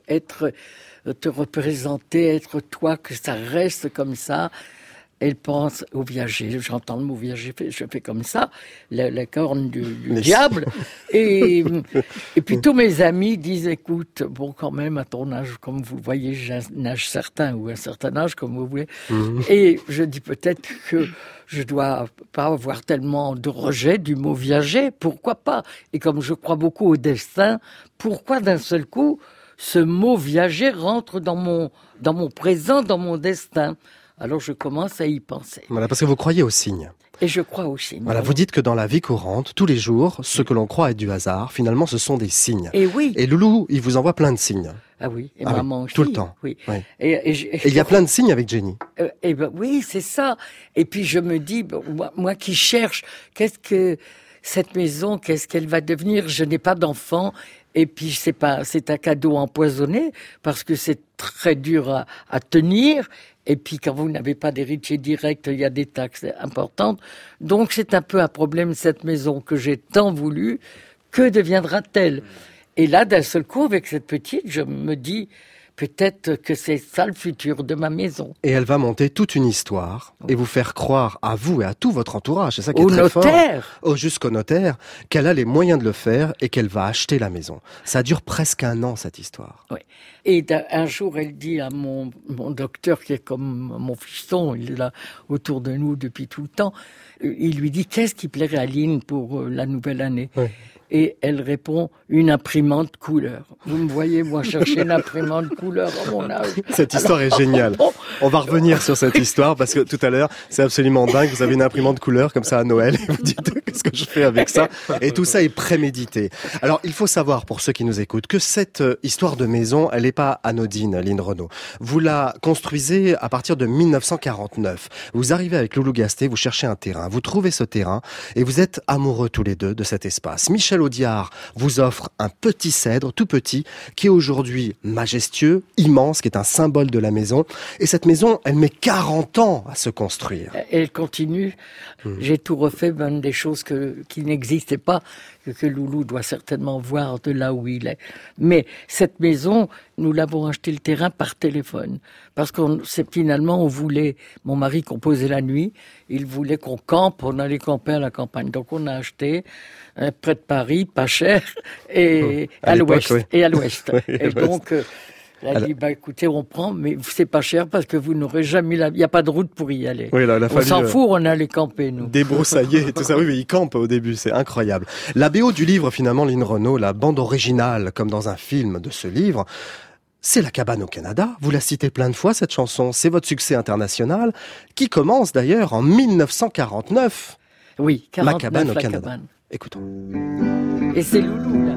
te représenter, être toi, que ça reste comme ça. Elle pense au viager. J'entends le mot viager, je fais comme ça, la corne du diable. Et puis tous mes amis disent, écoute, bon, quand même, à ton âge, comme vous voyez, j'ai un âge certain, ou un certain âge, comme vous voulez. Et je dis peut-être que je dois pas avoir tellement de rejet du mot viager. Pourquoi pas? Et comme je crois beaucoup au destin, pourquoi d'un seul coup, ce mot viager rentre dans mon présent, dans mon destin? Alors je commence à y penser. Voilà, parce que vous croyez aux signes. Et je crois aux signes. Voilà, vous dites que dans la vie courante, tous les jours, ce que l'on croit être du hasard, finalement, ce sont des signes. Et oui. Et Loulou, il vous envoie plein de signes. Ah oui, et maman aussi. Tout le temps. Oui. Oui. Et il y a plein de signes avec Jenny. Oui, c'est ça. Et puis je me dis, moi qui cherche, qu'est-ce que cette maison, qu'est-ce qu'elle va devenir? Je n'ai pas d'enfant. Et puis c'est un cadeau empoisonné parce que c'est très dur à tenir. Et puis quand vous n'avez pas d'héritier direct, il y a des taxes importantes. Donc c'est un peu un problème, cette maison que j'ai tant voulu. Que deviendra-t-elle? Et là, d'un seul coup, avec cette petite, je me dis, peut-être que c'est ça le futur de ma maison. Et elle va monter toute une histoire et vous faire croire à vous et à tout votre entourage, c'est ça qui est au très notaire. fort. Jusqu'au notaire, qu'elle a les moyens de le faire et qu'elle va acheter la maison. Ça dure presque 1 an, cette histoire. Oui. Et un jour, elle dit à mon docteur, qui est comme mon fiston, il est là autour de nous depuis tout le temps, il lui dit, qu'est-ce qui plairait à Lynn pour la nouvelle année? Oui. Et elle répond, une imprimante couleur. Vous me voyez, moi, chercher une imprimante couleur à mon âge. Cette histoire est géniale. On va revenir sur cette histoire parce que tout à l'heure, c'est absolument dingue. Vous avez une imprimante couleur comme ça à Noël et vous dites qu'est-ce que je fais avec ça? Et tout ça est prémédité. Alors, il faut savoir, pour ceux qui nous écoutent, que cette histoire de maison, elle n'est pas anodine, Lynn Renaud. Vous la construisez à partir de 1949. Vous arrivez avec Loulou Gasté, vous cherchez un terrain, vous trouvez ce terrain et vous êtes amoureux tous les deux de cet espace. Michel Audiard vous offre un petit cèdre, tout petit, qui est aujourd'hui majestueux, immense, qui est un symbole de la maison. Et cette maison, elle met 40 ans à se construire. Elle continue. J'ai tout refait, même des choses qui n'existaient pas, que Loulou doit certainement voir de là où il est. Mais cette maison, nous l'avons acheté le terrain par téléphone. Parce finalement, on voulait, mon mari composait la nuit, il voulait qu'on campe, on allait camper à la campagne. Donc on a acheté près de Paris, pas cher, et à l'ouest. Oui. Et à l'ouest. Oui, et donc, elle a dit, écoutez, on prend, mais c'est pas cher parce que vous n'aurez jamais il n'y a pas de route pour y aller. Oui, là, on s'en fout, on allait camper, nous. Débroussailler et tout ça. Oui, mais il campe au début, c'est incroyable. La BO du livre, finalement, Lynn Renaud, la bande originale, comme dans un film de ce livre, c'est La cabane au Canada. Vous la citez plein de fois, cette chanson. C'est votre succès international, qui commence d'ailleurs en 1949. Oui, 49, Ma cabane au Canada. Cabane. Écoutons. Et c'est Loulou, là.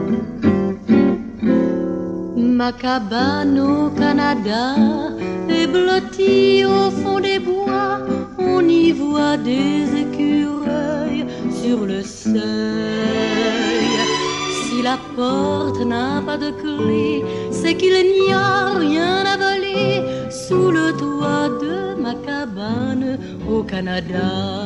Ma cabane au Canada est blottie au fond des bois. On y voit des écureuils sur le seuil. Si la porte n'a pas de clé, c'est qu'il n'y a rien à voler sous le toit de ma cabane au Canada.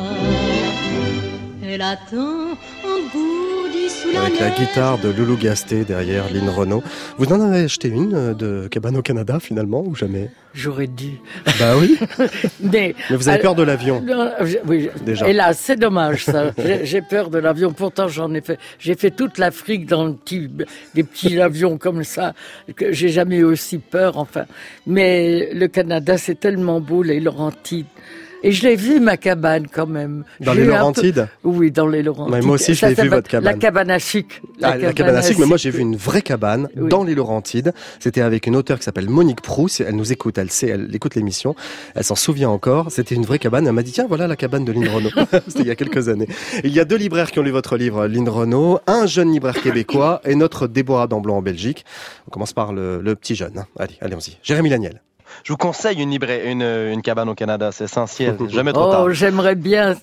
Elle attend engourdie sous la avec la guitare de Loulou Gasté derrière Lynn Renaud. Vous en avez acheté une de cabane au Canada finalement ou jamais? J'aurais dû. Bah oui. Mais vous avez peur de l'avion. Oui, déjà. Et là, c'est dommage ça. J'ai peur de l'avion. Pourtant, j'ai fait toute l'Afrique dans des petits avions comme ça que j'ai jamais eu aussi peur. Enfin, mais le Canada, c'est tellement beau, les Laurentides. Et je l'ai vu, ma cabane, quand même. Dans les Laurentides? Oui, dans les Laurentides. Mais moi aussi, je l'ai vu, votre cabane. La cabane à sucre. La cabane à sucre, mais moi, j'ai vu une vraie cabane dans les Laurentides. C'était avec une auteure qui s'appelle Monique Proust. Elle nous écoute, elle écoute l'émission. Elle s'en souvient encore. C'était une vraie cabane. Elle m'a dit, tiens, voilà la cabane de Lynn Renaud. C'était il y a quelques années. Il y a 2 libraires qui ont lu votre livre, Lynn Renaud. Un jeune libraire québécois et notre Déborah d'Amblon en Belgique. On commence par le petit jeune. Allez, allons-y. Jérémy Laniel. Je vous conseille une cabane au Canada, c'est essentiel, jamais trop tard. Oh, j'aimerais bien.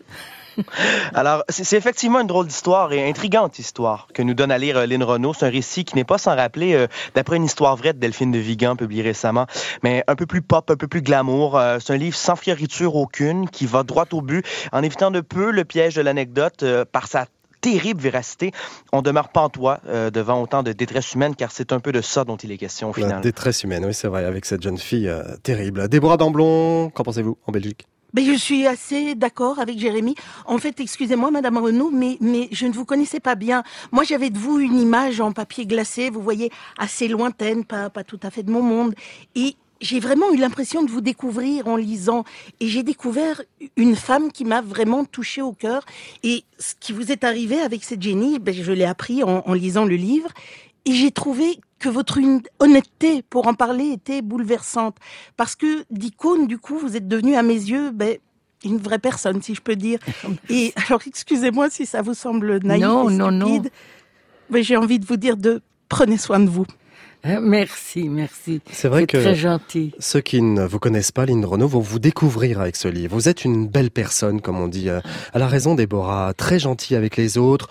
Alors, c'est effectivement une drôle d'histoire et intrigante histoire que nous donne à lire Lynn Renaud. C'est un récit qui n'est pas sans rappeler, d'après une histoire vraie de Delphine de Vigan, publiée récemment, mais un peu plus pop, un peu plus glamour. C'est un livre sans fioriture aucune, qui va droit au but, en évitant de peu le piège de l'anecdote par sa terrible véracité. On demeure pantois devant autant de détresse humaine, car c'est un peu de ça dont il est question au final. La détresse humaine, oui, c'est vrai, avec cette jeune fille terrible. Déborah d'Amblon, qu'en pensez-vous en Belgique? Ben, je suis assez d'accord avec Jérémy. En fait, excusez-moi, Madame Renaud, mais je ne vous connaissais pas bien. Moi, j'avais de vous une image en papier glacé, vous voyez, assez lointaine, pas tout à fait de mon monde. Et j'ai vraiment eu l'impression de vous découvrir en lisant. Et j'ai découvert une femme qui m'a vraiment touchée au cœur. Et ce qui vous est arrivé avec cette Jenny, ben, je l'ai appris en lisant le livre. Et j'ai trouvé que votre honnêteté pour en parler était bouleversante. Parce que d'icône, du coup, vous êtes devenue à mes yeux, ben, une vraie personne, si je peux dire. Et alors, excusez-moi si ça vous semble naïf et stupide. Non. Mais j'ai envie de vous dire prenez soin de vous. Merci. C'est vrai que très gentil. Ceux qui ne vous connaissent pas, Lynn Renaud, vont vous découvrir avec ce livre. Vous êtes une belle personne, comme on dit. Elle a raison, Déborah, très gentille avec les autres.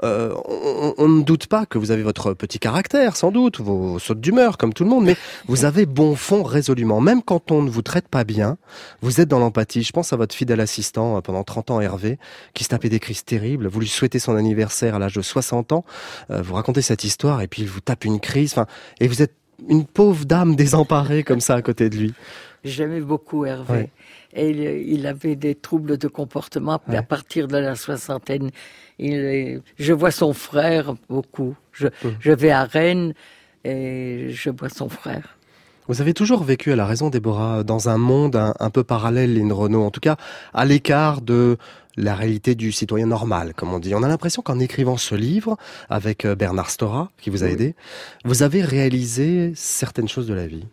On ne doute pas que vous avez votre petit caractère, sans doute, vos sautes d'humeur, comme tout le monde, mais vous avez bon fond résolument. Même quand on ne vous traite pas bien, vous êtes dans l'empathie. Je pense à votre fidèle assistant pendant 30 ans, Hervé, qui se tapait des crises terribles. Vous lui souhaitez son anniversaire à l'âge de 60 ans. Vous racontez cette histoire et puis il vous tape une crise. Et vous êtes une pauvre dame désemparée comme ça à côté de lui. J'aimais beaucoup Hervé. Ouais. Et il avait des troubles de comportement à partir de la soixantaine. Je vois son frère beaucoup. Je vais à Rennes et je vois son frère. Vous avez toujours vécu, elle a raison Déborah, dans un monde un peu parallèle, Lynn Renaud, en tout cas à l'écart de la réalité du citoyen normal, comme on dit. On a l'impression qu'en écrivant ce livre, avec Bernard Stora, qui vous a aidé, vous avez réalisé certaines choses de la vie.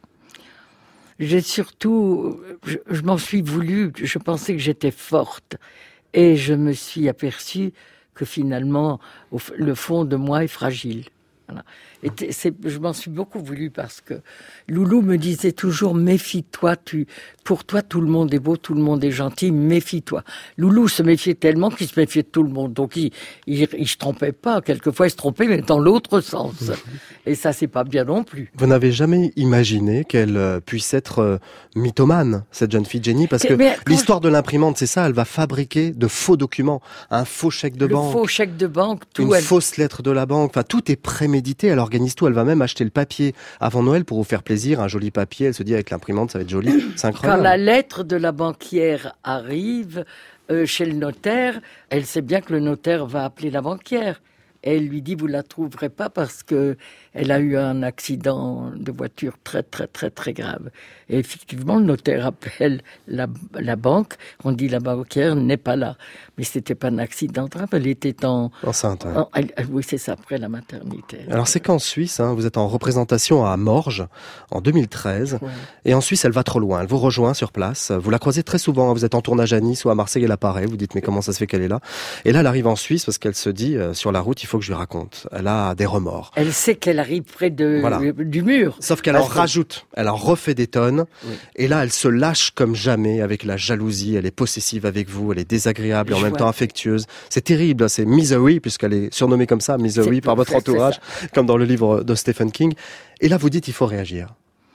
J'ai surtout, je m'en suis voulu, je pensais que j'étais forte. Et je me suis aperçue que finalement, le fond de moi est fragile. Voilà. Et je m'en suis beaucoup voulu parce que Loulou me disait toujours méfie-toi, pour toi tout le monde est beau, tout le monde est gentil, méfie-toi. Loulou se méfiait tellement qu'il se méfiait de tout le monde, donc il se trompait pas. Quelquefois il se trompait, mais dans l'autre sens. Et ça c'est pas bien non plus. Vous n'avez jamais imaginé qu'elle puisse être mythomane, cette jeune fille Jenny, parce que l'histoire de l'imprimante, c'est ça, elle va fabriquer de faux documents, un faux chèque de banque, faux chèque de banque, une fausse lettre de la banque, enfin tout est prémédité. Elle organise tout, elle va même acheter le papier avant Noël pour vous faire plaisir, un joli papier. Elle se dit avec l'imprimante ça va être joli, c'est incroyable. Quand la lettre de la banquière arrive chez le notaire, elle sait bien que le notaire va appeler la banquière. Et elle lui dit, vous la trouverez pas parce que elle a eu un accident de voiture très, très, très, très grave. Et effectivement, le notaire appelle la banque. On dit, la banquière n'est pas là. Mais c'était pas un accident grave, elle était enceinte. Oui, c'est ça, après la maternité. Alors, c'est qu'en Suisse, vous êtes en représentation à Morges, en 2013. Ouais. Et en Suisse, elle va trop loin. Elle vous rejoint sur place. Vous la croisez très souvent. Vous êtes en tournage à Nice ou à Marseille, elle apparaît. Vous dites, mais comment ça se fait qu'elle est là? Et là, elle arrive en Suisse parce qu'elle se dit, sur la route, il faut que je lui raconte. Elle a des remords. Elle sait qu'elle arrive près du mur. Sauf qu'elle en rajoute. Elle en refait des tonnes. Oui. Et là, elle se lâche comme jamais avec la jalousie. Elle est possessive avec vous. Elle est désagréable et en même temps affectueuse. C'est terrible. C'est Misery, puisqu'elle est surnommée comme ça, Misery, par votre entourage, comme dans le livre de Stephen King. Et là, vous dites, il faut réagir.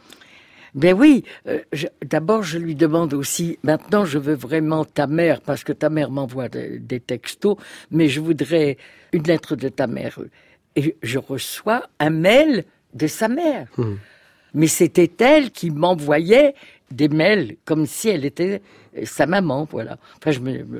Ben oui, d'abord je lui demande aussi, maintenant je veux vraiment ta mère, parce que ta mère m'envoie des textos, mais je voudrais une lettre de ta mère. Et je reçois un mail de sa mère. Mais c'était elle qui m'envoyait des mails comme si elle était sa maman, voilà. Enfin,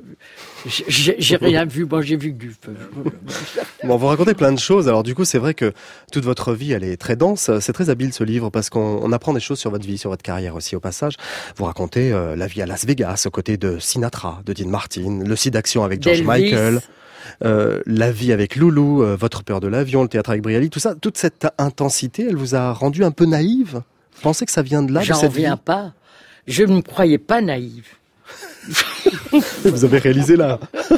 j'ai rien vu, moi j'ai vu du feu. Bon, vous racontez plein de choses. Alors du coup, c'est vrai que toute votre vie, elle est très dense. C'est très habile ce livre parce qu'on apprend des choses sur votre vie, sur votre carrière aussi au passage. Vous racontez la vie à Las Vegas, aux côtés de Sinatra, de Dean Martin, le site d'action avec George Michael. La vie avec Loulou, votre peur de l'avion, le théâtre avec Brialy, tout ça, toute cette intensité, elle vous a rendu un peu naïve? Vous pensez que ça vient de là? J'en reviens pas. Je ne me croyais pas naïve. Vous avez réalisé là.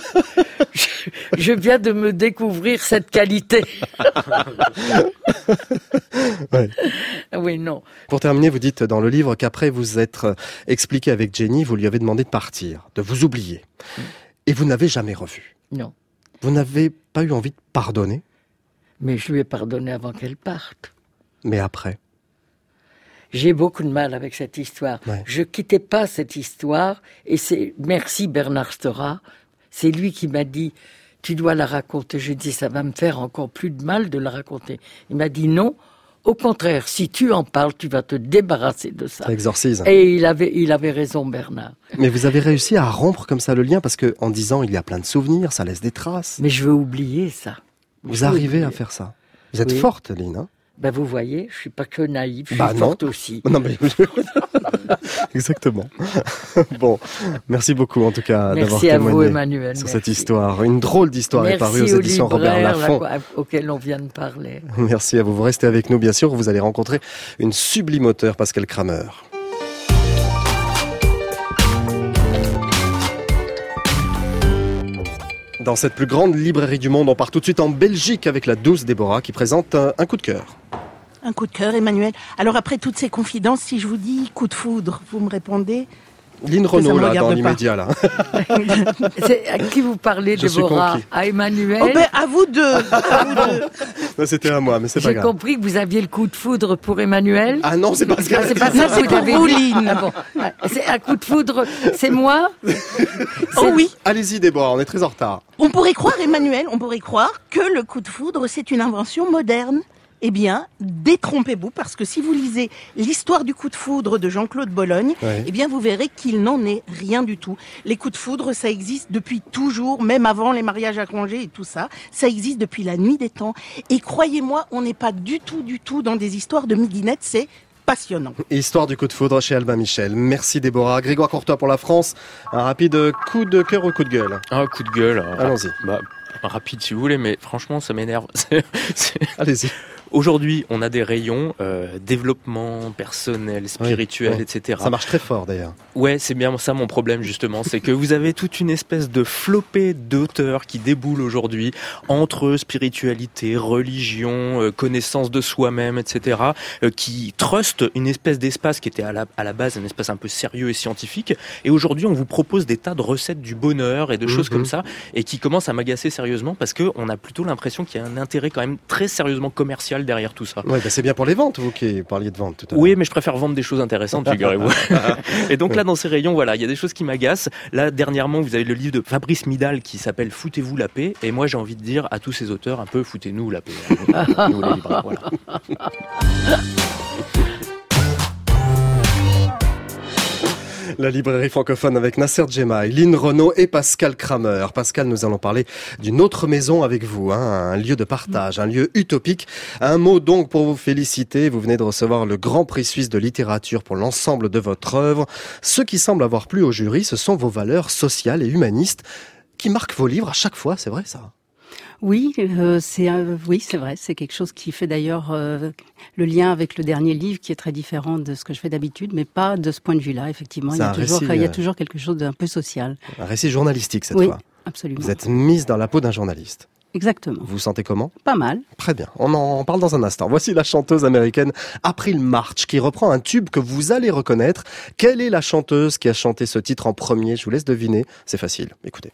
Je viens de me découvrir cette qualité. Ouais. Oui, non. Pour terminer, vous dites dans le livre qu'après vous être expliqué avec Jenny, vous lui avez demandé de partir, de vous oublier. Et vous n'avez jamais revu. Non. Vous n'avez pas eu envie de pardonner? Mais je lui ai pardonné avant qu'elle parte. Mais après? J'ai beaucoup de mal avec cette histoire. Ouais. Je quittais pas cette histoire et merci Bernard Stora. C'est lui qui m'a dit, tu dois la raconter. Je dis, ça va me faire encore plus de mal de la raconter. Il m'a dit non. Au contraire, si tu en parles, tu vas te débarrasser de ça. Ça exorcise. Et il avait raison, Bernard. Mais vous avez réussi à rompre comme ça le lien parce que en disant il y a plein de souvenirs, ça laisse des traces. Mais je veux oublier ça. Vous arrivez à faire ça. Vous êtes forte, Lynn. Hein? Ben vous voyez, je suis pas que naïve, je suis forte aussi. Non mais exactement. Bon, merci beaucoup en tout cas d'avoir témoigné vous, Emmanuel, sur cette histoire. Une drôle d'histoire est parue aux éditions Robert Laffont. Auquel on vient de parler. Merci à vous. Vous restez avec nous, bien sûr. Vous allez rencontrer une sublime auteure, Pascale Kramer. Dans cette plus grande librairie du monde, on part tout de suite en Belgique avec la douce Déborah qui présente un coup de cœur. Un coup de cœur, Emmanuel. Alors après toutes ces confidences, si je vous dis coup de foudre, vous me répondez? Lynn Renaud, là, dans l'immédiat, là. C'est à qui vous parlez, Déborah? À Emmanuel? Oh ben, à vous deux. Non, c'était à moi, mais c'est pas grave. J'ai compris que vous aviez le coup de foudre pour Emmanuel. Ah non, c'est pas ça. C'est pas ça, c'est pour vous, Lynn. Ah bon. C'est un coup de foudre, c'est moi? Oh oui. Allez-y, Déborah, on est très en retard. On pourrait croire, Emmanuel, que le coup de foudre, c'est une invention moderne. Eh bien, détrompez-vous, parce que si vous lisez l'histoire du coup de foudre de Jean-Claude Bologne, eh bien, vous verrez qu'il n'en est rien du tout. Les coups de foudre, ça existe depuis toujours, même avant les mariages à congé et tout ça. Ça existe depuis la nuit des temps. Et croyez-moi, on n'est pas du tout dans des histoires de midinette, c'est passionnant. Histoire du coup de foudre chez Albin Michel. Merci Déborah. Grégoire Courtois pour la France. Un rapide coup de cœur ou coup de gueule? Un coup de gueule. Allons-y. Rapide si vous voulez, mais franchement ça m'énerve. Allez-y. Aujourd'hui, on a des rayons développement personnel, spirituel, etc. Ça marche très fort d'ailleurs. Ouais, c'est bien ça mon problème justement, c'est que vous avez toute une espèce de flopée d'auteurs qui déboulent aujourd'hui entre spiritualité, religion, connaissance de soi-même, etc. Qui trustent une espèce d'espace qui était à la base un espace un peu sérieux et scientifique. Et aujourd'hui, on vous propose des tas de recettes du bonheur et de choses comme ça, et qui commencent à m'agacer sérieusement parce que on a plutôt l'impression qu'il y a un intérêt quand même très sérieusement commercial derrière tout ça. Ouais, c'est bien pour les ventes, vous qui parliez de vente tout à l'heure. Oui, mais je préfère vendre des choses intéressantes, figurez-vous. Et donc là, dans ces rayons, voilà, il y a des choses qui m'agacent. Là, dernièrement, vous avez le livre de Fabrice Midal qui s'appelle Foutez-vous la paix. Et moi, j'ai envie de dire à tous ces auteurs un peu, foutez-nous la paix. Nous, les libraires, voilà. La librairie francophone avec Nasser Djemaï, Lynn Renaud et Pascal Kramer. Pascal, nous allons parler d'une autre maison avec vous, un lieu de partage, un lieu utopique. Un mot donc pour vous féliciter. Vous venez de recevoir le Grand Prix suisse de littérature pour l'ensemble de votre œuvre. Ce qui semble avoir plu au jury, ce sont vos valeurs sociales et humanistes qui marquent vos livres à chaque fois, c'est vrai ça ? Oui, c'est vrai. C'est quelque chose qui fait d'ailleurs le lien avec le dernier livre, qui est très différent de ce que je fais d'habitude, mais pas de ce point de vue-là. Effectivement, il y a toujours quelque chose d'un peu social. Un récit journalistique cette fois. Oui, absolument. Vous êtes mise dans la peau d'un journaliste. Exactement. Vous vous sentez comment ? Pas mal. Très bien. On en parle dans un instant. Voici la chanteuse américaine April March qui reprend un tube que vous allez reconnaître. Quelle est la chanteuse qui a chanté ce titre en premier ? Je vous laisse deviner. C'est facile. Écoutez.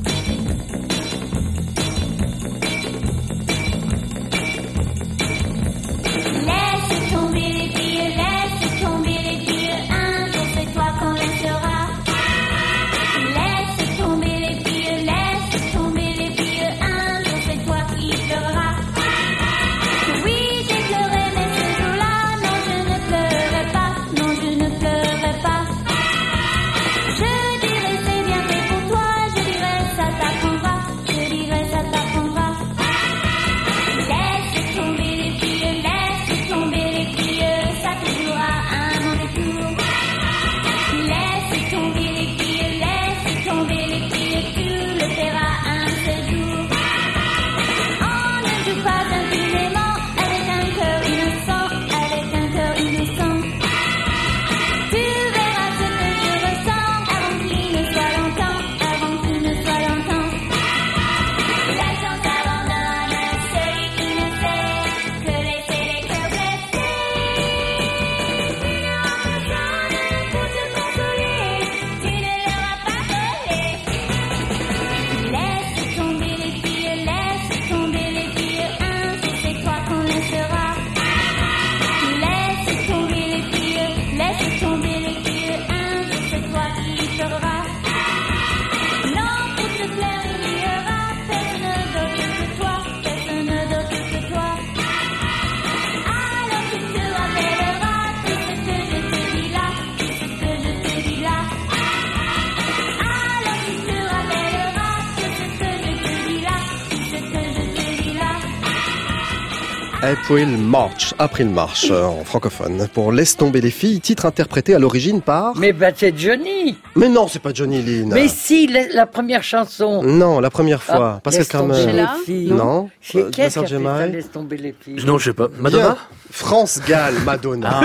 April March en francophone pour Laisse tomber les filles, titre interprété à l'origine par... Mais c'est Johnny. Mais non, c'est pas Johnny Lynn. Mais si, la première chanson. Non, la première fois. Pascal Kramer. Non. Qu'est-ce qui a fait Laisse tomber les filles? Non, je sais pas. Madonna. France Gall, Madonna.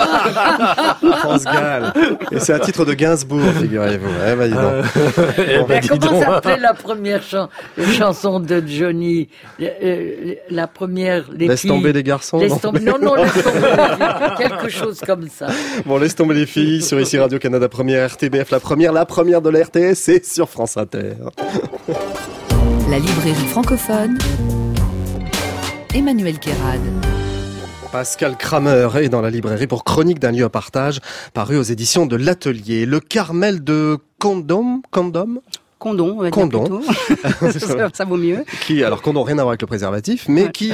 France Gall. Et c'est un titre de Gainsbourg, figurez-vous. Dis donc. Comment s'appelait la première chanson de Johnny? La première, les Laisse filles. tomber les garçons. Non, laisse tomber les filles. Quelque chose comme ça. Bon, Laisse tomber les filles sur ici Radio-Canada Première, RTBF la première de la RTS, c'est sur France Inter. La librairie francophone, Emmanuel Kérad. Pascal Kramer est dans la librairie pour Chronique d'un lieu à partage, paru aux éditions de l'Atelier. Le Carmel de Condom Condom, on va dire plutôt. ça vaut mieux. Alors Condom, rien à voir avec le préservatif, mais qui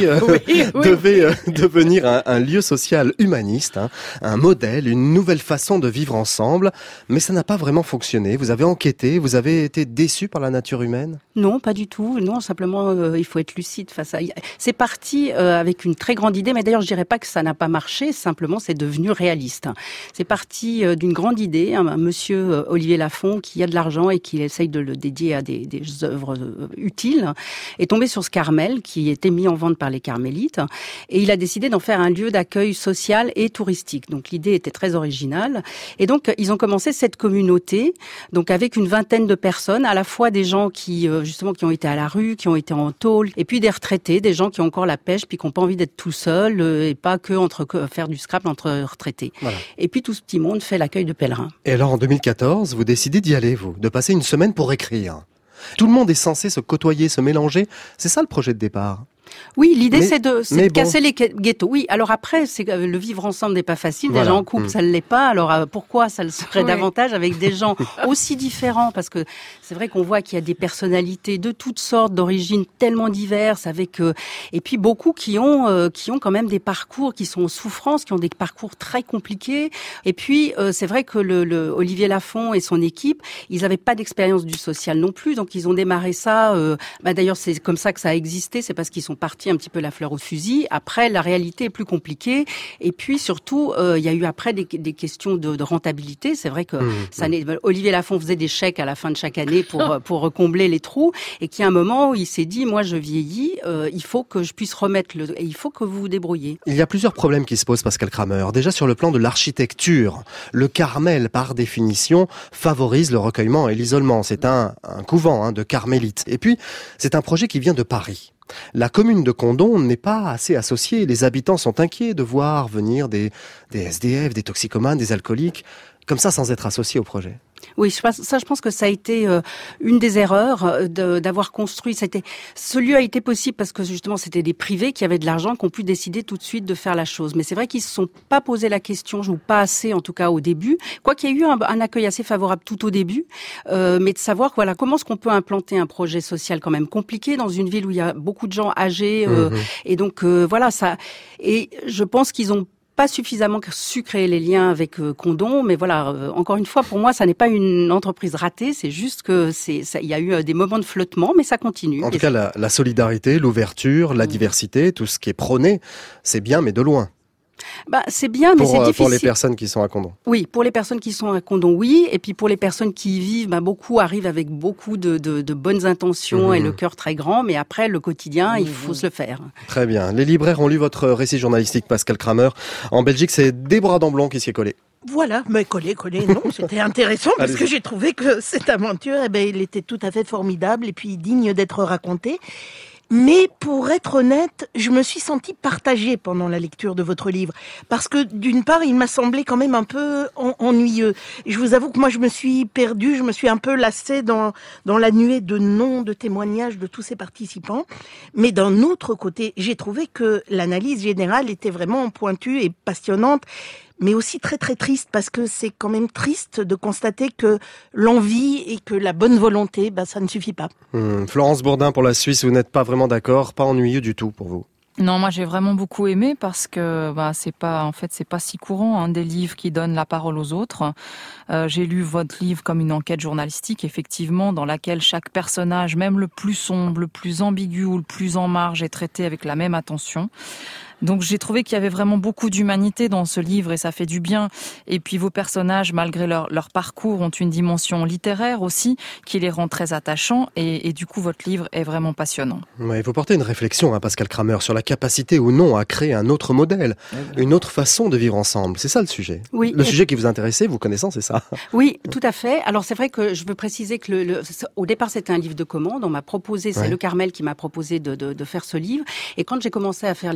devait devenir un lieu social humaniste, un modèle, une nouvelle façon de vivre ensemble. Mais ça n'a pas vraiment fonctionné. Vous avez enquêté, vous avez été déçu par la nature humaine ? Non, pas du tout. Non, simplement, il faut être lucide face à... C'est parti avec une très grande idée, mais d'ailleurs, je dirais pas que ça n'a pas marché, simplement, c'est devenu réaliste. C'est parti d'une grande idée. Un monsieur, Olivier Lafont, qui a de l'argent et qui essaye de le dédier à des œuvres utiles, est tombé sur ce Carmel qui était mis en vente par les carmélites et il a décidé d'en faire un lieu d'accueil social et touristique. Donc l'idée était très originale et donc ils ont commencé cette communauté donc avec une vingtaine de personnes, à la fois des gens qui justement qui ont été à la rue, qui ont été en tôle et puis des retraités, des gens qui ont encore la pêche puis qui n'ont pas envie d'être tout seuls et pas que faire du scrap entre retraités. Voilà. Et puis tout ce petit monde fait l'accueil de pèlerins. Et alors en 2014, vous décidez d'y aller, de passer une semaine pour écrire. Tout le monde est censé se côtoyer, se mélanger. C'est ça le projet de départ. Oui, l'idée c'est de casser les ghettos. Oui, alors après, c'est le vivre ensemble n'est pas facile. Voilà. Déjà en couple, ça ne l'est pas. Alors pourquoi ça le serait davantage avec des gens aussi différents ? Parce que c'est vrai qu'on voit qu'il y a des personnalités de toutes sortes, d'origines tellement diverses, avec et puis beaucoup qui ont quand même des parcours qui sont en souffrance, qui ont des parcours très compliqués. Et puis c'est vrai que le Olivier Lafont et son équipe, ils n'avaient pas d'expérience du social non plus, donc ils ont démarré ça. D'ailleurs, c'est comme ça que ça a existé. C'est parce qu'ils sont partis un petit peu la fleur au fusil. Après, la réalité est plus compliquée. Et puis, surtout, il y a eu après des questions de rentabilité. C'est vrai que Olivier Lafont faisait des chèques à la fin de chaque année pour combler les trous. Et qu'il y a un moment où il s'est dit, moi, je vieillis, il faut que je puisse remettre et il faut que vous vous débrouillez. Il y a plusieurs problèmes qui se posent, Pascal Kramer. Déjà, sur le plan de l'architecture, le Carmel, par définition, favorise le recueillement et l'isolement. C'est un couvent de carmélites. Et puis, c'est un projet qui vient de Paris. La commune de Condom n'est pas assez associée. Les habitants sont inquiets de voir venir des SDF, des toxicomanes, des alcooliques, comme ça sans être associés au projet. Oui, je pense que ça a été une des erreurs d'avoir construit. Ce lieu a été possible parce que justement c'était des privés qui avaient de l'argent qui ont pu décider tout de suite de faire la chose. Mais c'est vrai qu'ils se sont pas posé la question, ou pas assez en tout cas au début. Quoi qu'il y ait eu un accueil assez favorable tout au début, mais de savoir comment est-ce qu'on peut implanter un projet social quand même compliqué dans une ville où il y a beaucoup de gens âgés et donc ça. Et je pense qu'ils ont pas suffisamment su créer les liens avec Condom, mais encore une fois, pour moi, ça n'est pas une entreprise ratée, c'est juste que il y a eu des moments de flottement, mais ça continue. En tout cas, la solidarité, l'ouverture, la diversité, tout ce qui est prôné, c'est bien, mais de loin. C'est bien, mais c'est difficile. Pour les personnes qui sont à Condom. Oui, pour les personnes qui sont à Condom, oui. Et puis pour les personnes qui y vivent, beaucoup arrivent avec beaucoup de bonnes intentions et le cœur très grand. Mais après, le quotidien, il faut se le faire. Très bien. Les libraires ont lu votre récit journalistique, Pascal Kramer. En Belgique, c'est Déborah Damblon qui s'y est collée. Voilà, mais coller, non, c'était intéressant parce que j'ai trouvé que cette aventure, elle était tout à fait formidable et puis digne d'être racontée. Mais pour être honnête, je me suis sentie partagée pendant la lecture de votre livre. Parce que d'une part, il m'a semblé quand même un peu ennuyeux. Je vous avoue que moi, je me suis perdue, je me suis un peu lassée dans la nuée de noms, de témoignages de tous ces participants. Mais d'un autre côté, j'ai trouvé que l'analyse générale était vraiment pointue et passionnante. Mais aussi très très triste parce que c'est quand même triste de constater que l'envie et que la bonne volonté, ça ne suffit pas. Florence Bourdin pour la Suisse, vous n'êtes pas vraiment d'accord, pas ennuyeux du tout pour vous? Non, moi j'ai vraiment beaucoup aimé parce que c'est pas si courant des livres qui donnent la parole aux autres. J'ai lu votre livre comme une enquête journalistique, effectivement, dans laquelle chaque personnage, même le plus sombre, le plus ambigu ou le plus en marge, est traité avec la même attention. Donc j'ai trouvé qu'il y avait vraiment beaucoup d'humanité dans ce livre et ça fait du bien. Et puis vos personnages, malgré leur parcours, ont une dimension littéraire aussi qui les rend très attachants et du coup votre livre est vraiment passionnant. Ouais, vous portez une réflexion, Pascal Kramer, sur la capacité ou non à créer un autre modèle, une autre façon de vivre ensemble. C'est ça le sujet. Oui. Le sujet qui vous intéressait, vous connaissant, c'est ça. Oui, tout à fait. Alors c'est vrai que je veux préciser que au départ c'était un livre de commande. On m'a proposé, c'est le Carmel qui m'a proposé de faire ce livre. Et quand j'ai commencé à faire les témoignages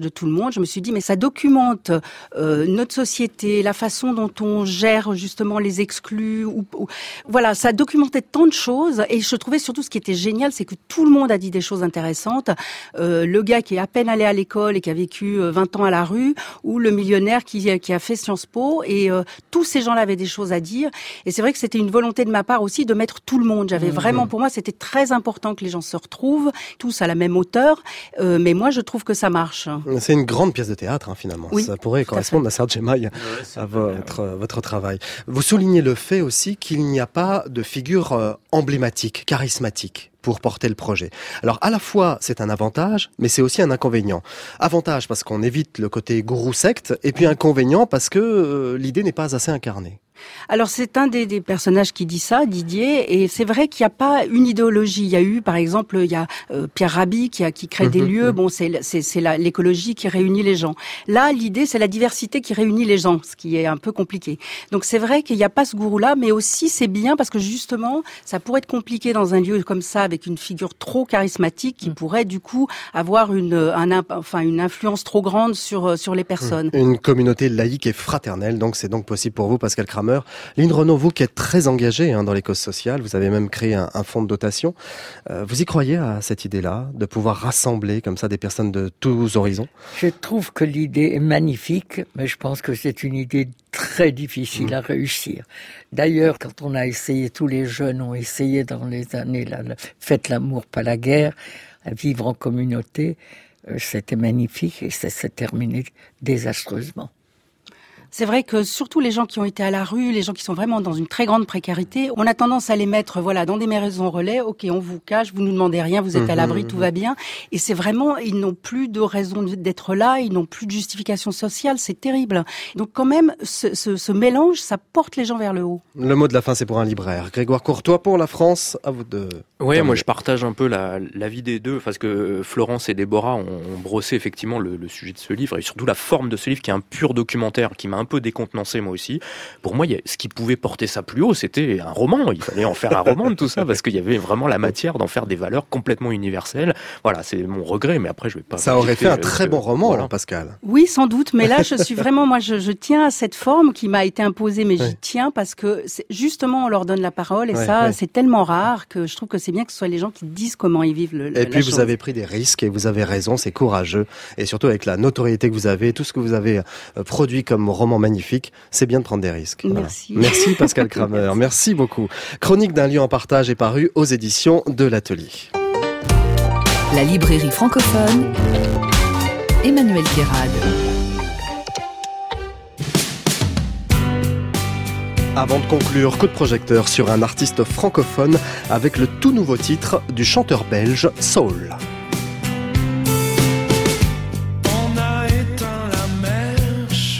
de tout le monde, je me suis dit, mais ça documente notre société, la façon dont on gère justement les exclus. Voilà, ça documentait tant de choses. Et je trouvais surtout ce qui était génial, c'est que tout le monde a dit des choses intéressantes. Le gars qui est à peine allé à l'école et qui a vécu 20 ans à la rue, ou le millionnaire qui a fait Sciences Po. Et tous ces gens-là avaient des choses à dire. Et c'est vrai que c'était une volonté de ma part aussi de mettre tout le monde. J'avais vraiment, pour moi, c'était très important que les gens se retrouvent, tous à la même hauteur. Mais moi, je trouve que ça marche. C'est une grande pièce de théâtre, finalement. Oui, ça pourrait correspondre, Nasser Djemaï, à votre travail. Vous soulignez le fait aussi qu'il n'y a pas de figure emblématique, charismatique pour porter le projet. Alors, à la fois, c'est un avantage, mais c'est aussi un inconvénient. Avantage parce qu'on évite le côté gourou secte, et puis inconvénient parce que l'idée n'est pas assez incarnée. Alors c'est un des personnages qui dit ça, Didier, et c'est vrai qu'il n'y a pas une idéologie. Il y a eu, par exemple, il y a Pierre Rabhi qui crée des lieux. Bon, c'est l'écologie qui réunit les gens. Là, l'idée, c'est la diversité qui réunit les gens, ce qui est un peu compliqué. Donc c'est vrai qu'il n'y a pas ce gourou-là, mais aussi c'est bien parce que justement, ça pourrait être compliqué dans un lieu comme ça, avec une figure trop charismatique qui pourrait du coup avoir une influence trop grande sur les personnes. Une communauté laïque et fraternelle, donc c'est donc possible pour vous, Pascal Kramer. Lynn Renaud, vous qui êtes très engagée dans les causes sociales, vous avez même créé un fonds de dotation. Vous y croyez à cette idée-là, de pouvoir rassembler comme ça des personnes de tous horizons? Je trouve que l'idée est magnifique, mais je pense que c'est une idée très difficile à réussir. D'ailleurs, quand on a essayé, tous les jeunes ont essayé dans les années, faites l'amour, pas la guerre, à vivre en communauté, c'était magnifique et ça s'est terminé désastreusement. C'est vrai que surtout les gens qui ont été à la rue, les gens qui sont vraiment dans une très grande précarité, on a tendance à les mettre dans des maisons relais. Ok, on vous cache, vous nous demandez rien, vous êtes à l'abri, tout va bien. Et c'est vraiment, ils n'ont plus de raison d'être là, ils n'ont plus de justification sociale, c'est terrible. Donc quand même, ce mélange, ça porte les gens vers le haut. Le mot de la fin, c'est pour un libraire. Grégoire Courtois pour La France, à vous de... Ouais, moi je partage un peu l'avis des deux, parce que Florence et Déborah ont brossé effectivement le sujet de ce livre, et surtout la forme de ce livre qui est un pur documentaire, qui m'a un peu décontenancé moi aussi. Pour moi, ce qui pouvait porter ça plus haut, c'était un roman. Il fallait en faire un roman de tout ça, parce qu'il y avait vraiment la matière d'en faire des valeurs complètement universelles. Voilà, c'est mon regret, mais après je vais pas... Ça aurait fait un très bon roman, alors, Pascal. Oui, sans doute, mais là je suis vraiment, moi je tiens à cette forme qui m'a été imposée, mais j'y tiens parce que justement on leur donne la parole, et c'est tellement rare que je trouve que c'est bien que ce soit les gens qui disent comment ils vivent Et puis vous avez pris des risques, et vous avez raison, c'est courageux, et surtout avec la notoriété que vous avez, tout ce que vous avez produit comme roman magnifique, c'est bien de prendre des risques. Merci. Voilà. Merci Pascal Kramer, merci beaucoup. Chronique d'un lieu en partage est parue aux éditions de l'Atelier. La librairie francophone, Emmanuel Guérade. Avant de conclure, coup de projecteur sur un artiste francophone avec le tout nouveau titre du chanteur belge Soul. On a éteint la mèche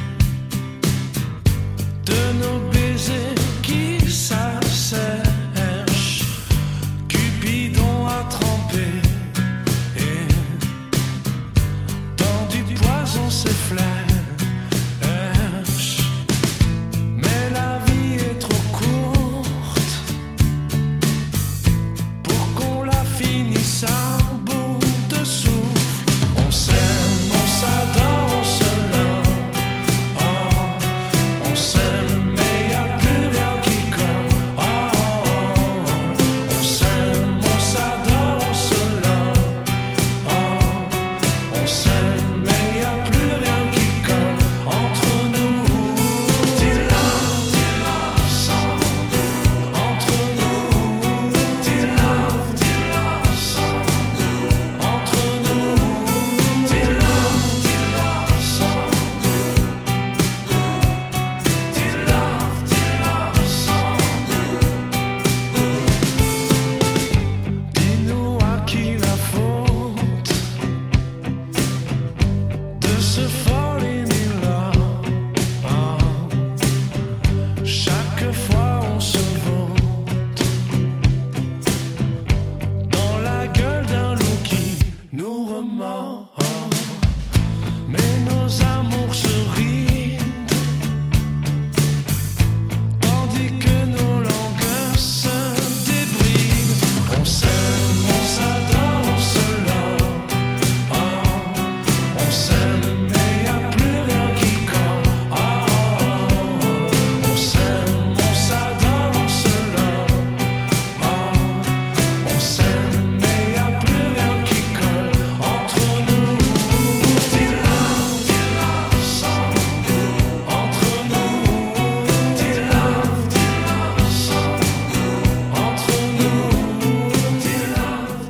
de nos baisers qui s'assèchent. Cupidon a trempé et dans du poison ses flèches. On s'adore, on se love, on s'aime, mais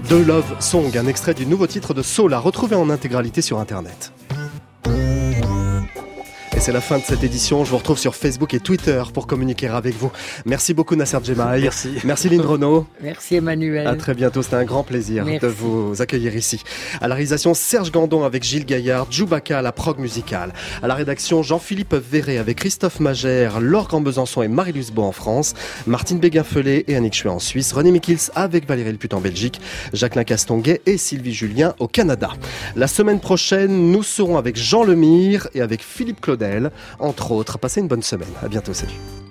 The Love Song, un extrait du nouveau titre de Sola, retrouvé en intégralité sur Internet. Et c'est la fin de cette édition. Je vous retrouve sur Facebook et Twitter pour communiquer avec vous. Merci beaucoup Nasser Djemaï. Merci. Merci Lynn Renaud. Merci Emmanuel. À très bientôt. C'était un grand plaisir de vous accueillir ici. À la réalisation, Serge Gandon avec Gilles Gaillard, Djoubaka à la prog musicale. À la rédaction, Jean-Philippe Verret avec Christophe Magère, Laure Cambesançon et Marie-Luce Beau en France, Martine Béguin-Felé et Annick Chuet en Suisse, René Mikils avec Valérie Leput en Belgique, Jacqueline Castonguay et Sylvie Julien au Canada. La semaine prochaine, nous serons avec Jean Lemire et avec Philippe Claudel, entre autres. Passez une bonne semaine. À bientôt. Salut.